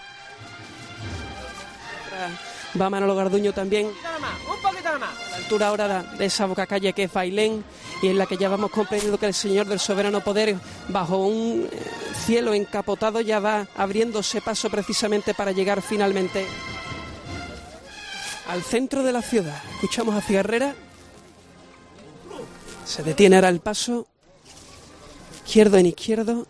Va Manolo Garduño también, Un poquito más. a la altura ahora de esa bocacalle que es Bailén, y en la que ya vamos comprendiendo que el Señor del Soberano Poder, bajo un cielo encapotado, ya va abriéndose paso precisamente para llegar finalmente al centro de la ciudad. Escuchamos a Cigarrera, se detiene ahora el paso, izquierdo en izquierdo.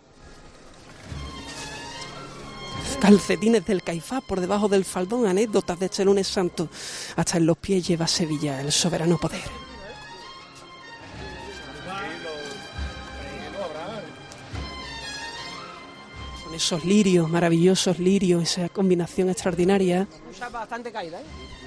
Calcetines del Caifás por debajo del faldón, anécdotas de este Lunes Santo. Hasta en los pies lleva Sevilla el Soberano Poder. con esos lirios, maravillosos lirios, esa combinación extraordinaria. Bastante caída,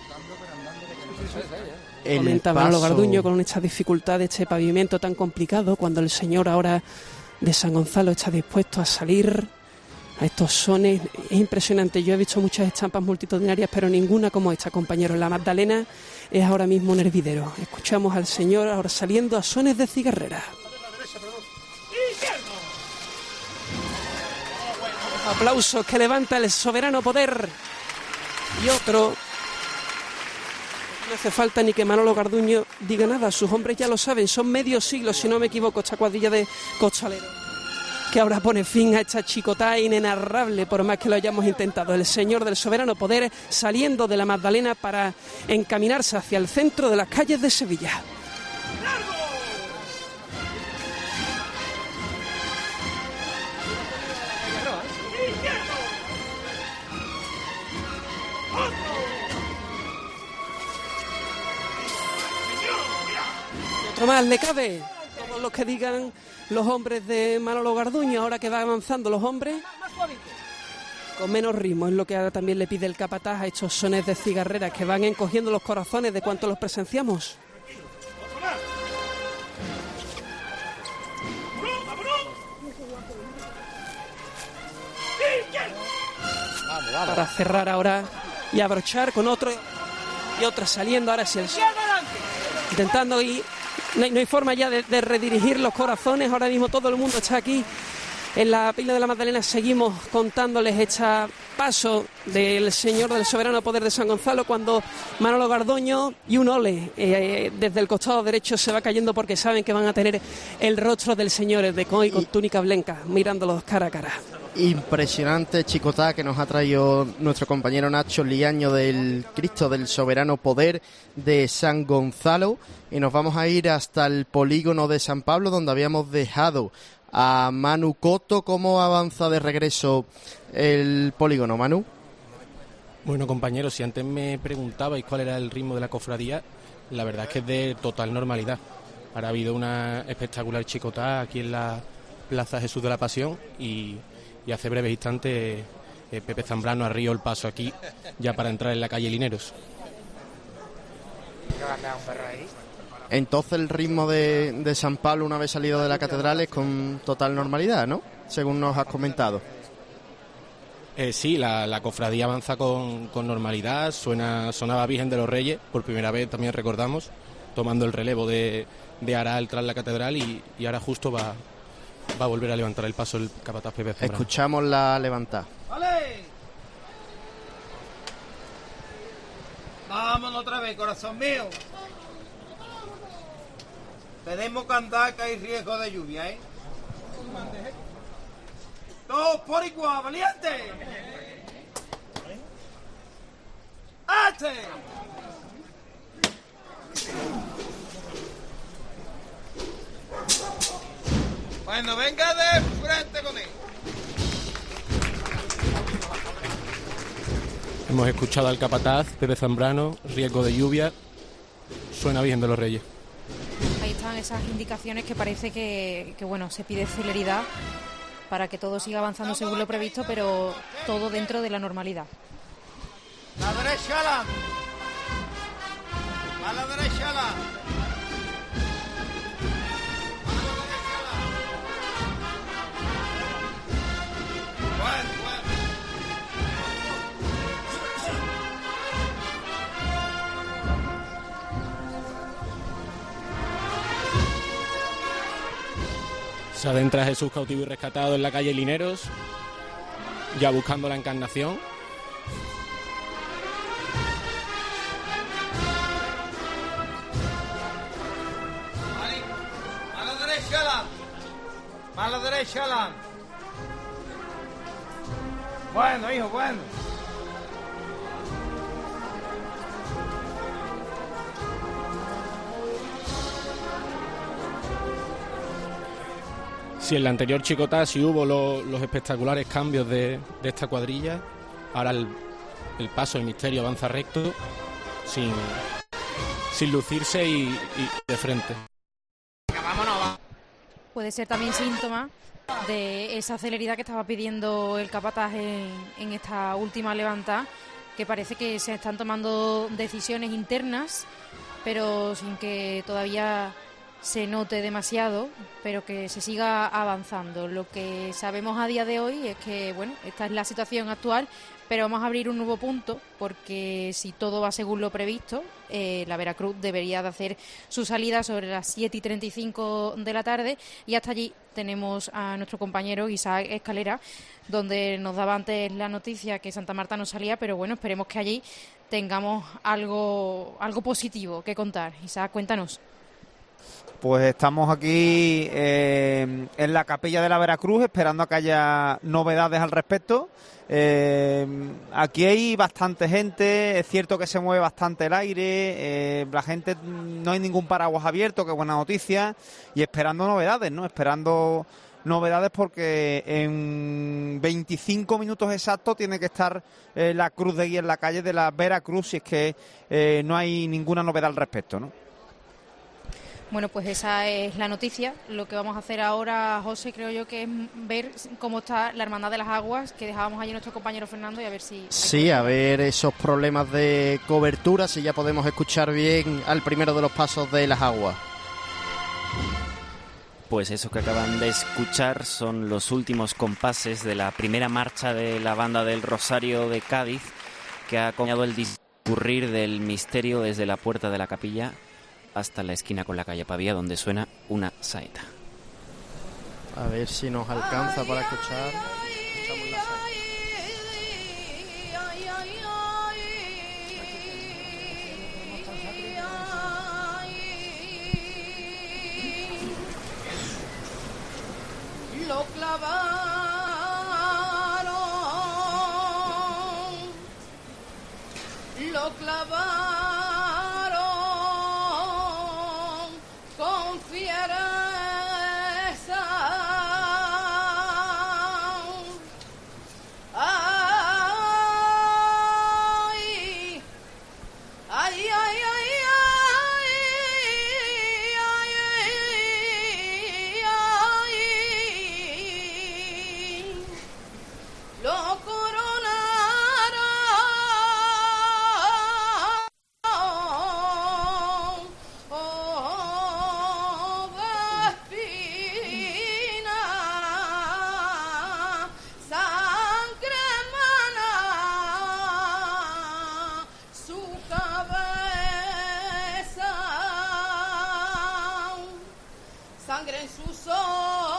Comenta Manolo Garduño con esta dificultad de este pavimento tan complicado, cuando el señor ahora de San Gonzalo está dispuesto a salir a estos sones. Es impresionante, yo he visto muchas estampas multitudinarias, pero ninguna como esta, compañeros. La Magdalena es ahora mismo un hervidero. Escuchamos al señor ahora saliendo a sones de cigarrera. Aplausos que levanta el soberano poder. Y otro. No hace falta ni que Manolo Garduño diga nada, sus hombres ya lo saben, son medio siglo, si no me equivoco, esta cuadrilla de costaleros, que ahora pone fin a esta chicotá inenarrable, por más que lo hayamos intentado. El señor del soberano poder saliendo de la Magdalena para encaminarse hacia el centro de las calles de Sevilla. Otro más le cabe. Todos los que digan los hombres de Manolo Garduño, ahora que va avanzando los hombres, con menos ritmo, es lo que ahora también le pide el capataz a estos sones de cigarreras que van encogiendo los corazones de cuanto los presenciamos. Para cerrar ahora y abrochar con otro y otra saliendo ahora hacia el sur, intentando ir. No hay forma ya de redirigir los corazones. Ahora mismo todo el mundo está aquí en la pila de la Magdalena. Seguimos contándoles este paso del señor del soberano poder de San Gonzalo, cuando Manolo Garduño y un ole desde el costado derecho se va cayendo, porque saben que van a tener el rostro del señor de Coy con túnica blanca mirándolos cara a cara. Impresionante chicotá que nos ha traído nuestro compañero Nacho Liaño del Cristo del Soberano Poder de San Gonzalo, y nos vamos a ir hasta el polígono de San Pablo, donde habíamos dejado a Manu Coto. ¿Cómo avanza de regreso el polígono, Manu? Bueno, compañeros, si antes me preguntabais cuál era el ritmo de la cofradía, la verdad es que es de total normalidad. Ahora ha habido una espectacular chicotá aquí en la Plaza Jesús de la Pasión, y hace breves instantes Pepe Zambrano arrió el paso aquí ya para entrar en la calle Lineros. Entonces el ritmo de San Pablo una vez salido de la catedral es con total normalidad, ¿no? Según nos has comentado. Sí, la cofradía avanza con normalidad. Sonaba Virgen de los Reyes, por primera vez también recordamos, tomando el relevo de Aral tras la catedral, y ahora justo va a volver a levantar el paso el capataz Pepe Zambrano. Escuchamos la levantada. ¡Vale! Vámonos otra vez, corazón mío. Tenemos que andar, que hay riesgo de lluvia, ¿eh? Todos por igual, valiente. ¡Ate! Bueno, venga de frente con él. Hemos escuchado al capataz Pepe Zambrano, riesgo de lluvia, suena Virgen de los Reyes. Ahí están esas indicaciones que parece que bueno, se pide celeridad para que todo siga avanzando según lo previsto, pero todo dentro de la normalidad. La derecha, Alan. A la derecha, Alan. Se adentra Jesús cautivo y rescatado en la calle Lineros, ya buscando la Encarnación. A la derecha, Alan. A la derecha, Alan. Bueno, hijo, bueno. Si en la anterior chicotá sí hubo los espectaculares cambios de esta cuadrilla, ahora el paso, el misterio avanza recto, sin lucirse y de frente. Puede ser también síntoma de esa celeridad que estaba pidiendo el capataz en esta última levantada, que parece que se están tomando decisiones internas, pero sin que todavía se note demasiado, pero que se siga avanzando. Lo que sabemos a día de hoy es que, bueno, esta es la situación actual, pero vamos a abrir un nuevo punto, porque si todo va según lo previsto, la Veracruz debería de hacer su salida sobre las 7:35 de la tarde, y hasta allí tenemos a nuestro compañero Isaac Escalera, donde nos daba antes la noticia que Santa Marta no salía, pero bueno, esperemos que allí tengamos algo positivo que contar. Isaac, cuéntanos. Pues estamos aquí en la capilla de la Veracruz esperando a que haya novedades al respecto. Aquí hay bastante gente, es cierto que se mueve bastante el aire, la gente, no hay ningún paraguas abierto, que buena noticia, y esperando novedades, ¿no? Esperando novedades porque en 25 minutos exactos tiene que estar la cruz de guía en la calle de la Veracruz, si es que no hay ninguna novedad al respecto, ¿no? Bueno, pues esa es la noticia. Lo que vamos a hacer ahora, José, creo yo que es ver cómo está la Hermandad de las Aguas, que dejábamos allí nuestro compañero Fernando, y a ver si... Sí, a ver esos problemas de cobertura, si ya podemos escuchar bien al primero de los pasos de las aguas. Pues eso que acaban de escuchar son los últimos compases de la primera marcha de la Banda del Rosario de Cádiz, que ha acompañado el discurrir del misterio desde la puerta de la capilla hasta la esquina con la calle Pavía, donde suena una saeta. A ver si nos alcanza para escuchar. Escuchamos la saeta. Lo clavaron con fiereza. Ay, ay, ay, ay, ay, lo sangre en sus ojos.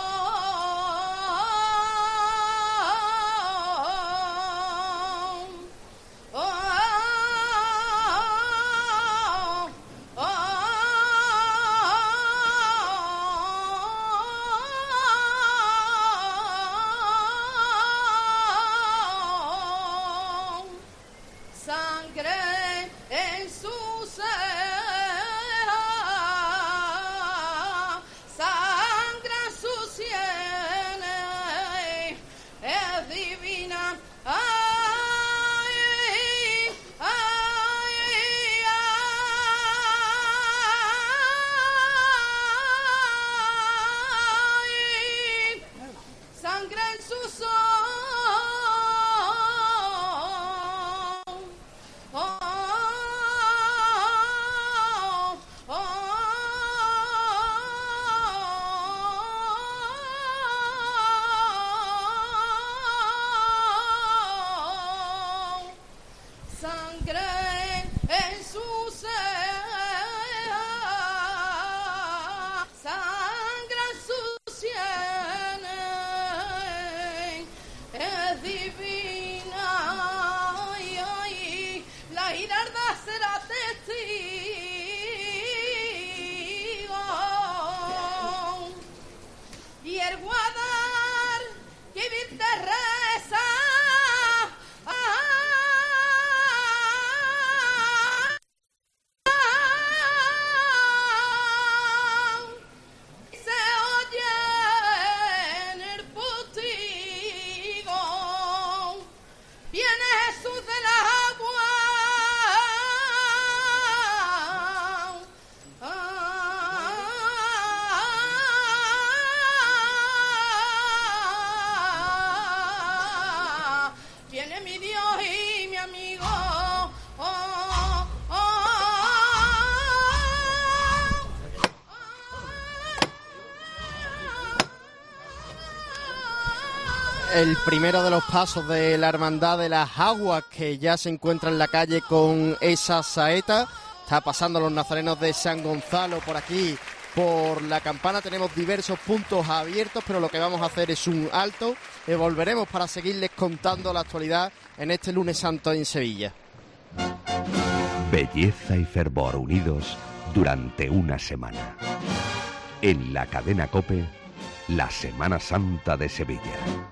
Sangre en su ser, sangre en sus sienes, es divina. Ay, ay, ay, sangre en sus ojos. el primero de los pasos de la Hermandad de las Aguas, que ya se encuentra en la calle con esa saeta. Está pasando los nazarenos de San Gonzalo por aquí, por la campana. Tenemos diversos puntos abiertos, pero lo que vamos a hacer es un alto. Volveremos para seguirles contando la actualidad en este lunes santo en Sevilla. Belleza y fervor unidos durante una semana. En la cadena COPE, la Semana Santa de Sevilla.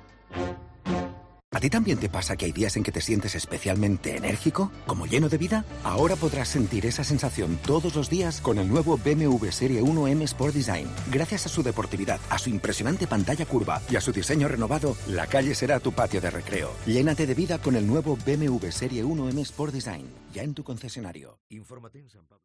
¿A ti también te pasa que hay días en que te sientes especialmente enérgico, como lleno de vida? Ahora podrás sentir esa sensación todos los días con el nuevo BMW Serie 1M Sport Design. Gracias a su deportividad, a su impresionante pantalla curva y a su diseño renovado, la calle será tu patio de recreo. Llénate de vida con el nuevo BMW Serie 1M Sport Design, ya en tu concesionario. Infórmate en San Pablo.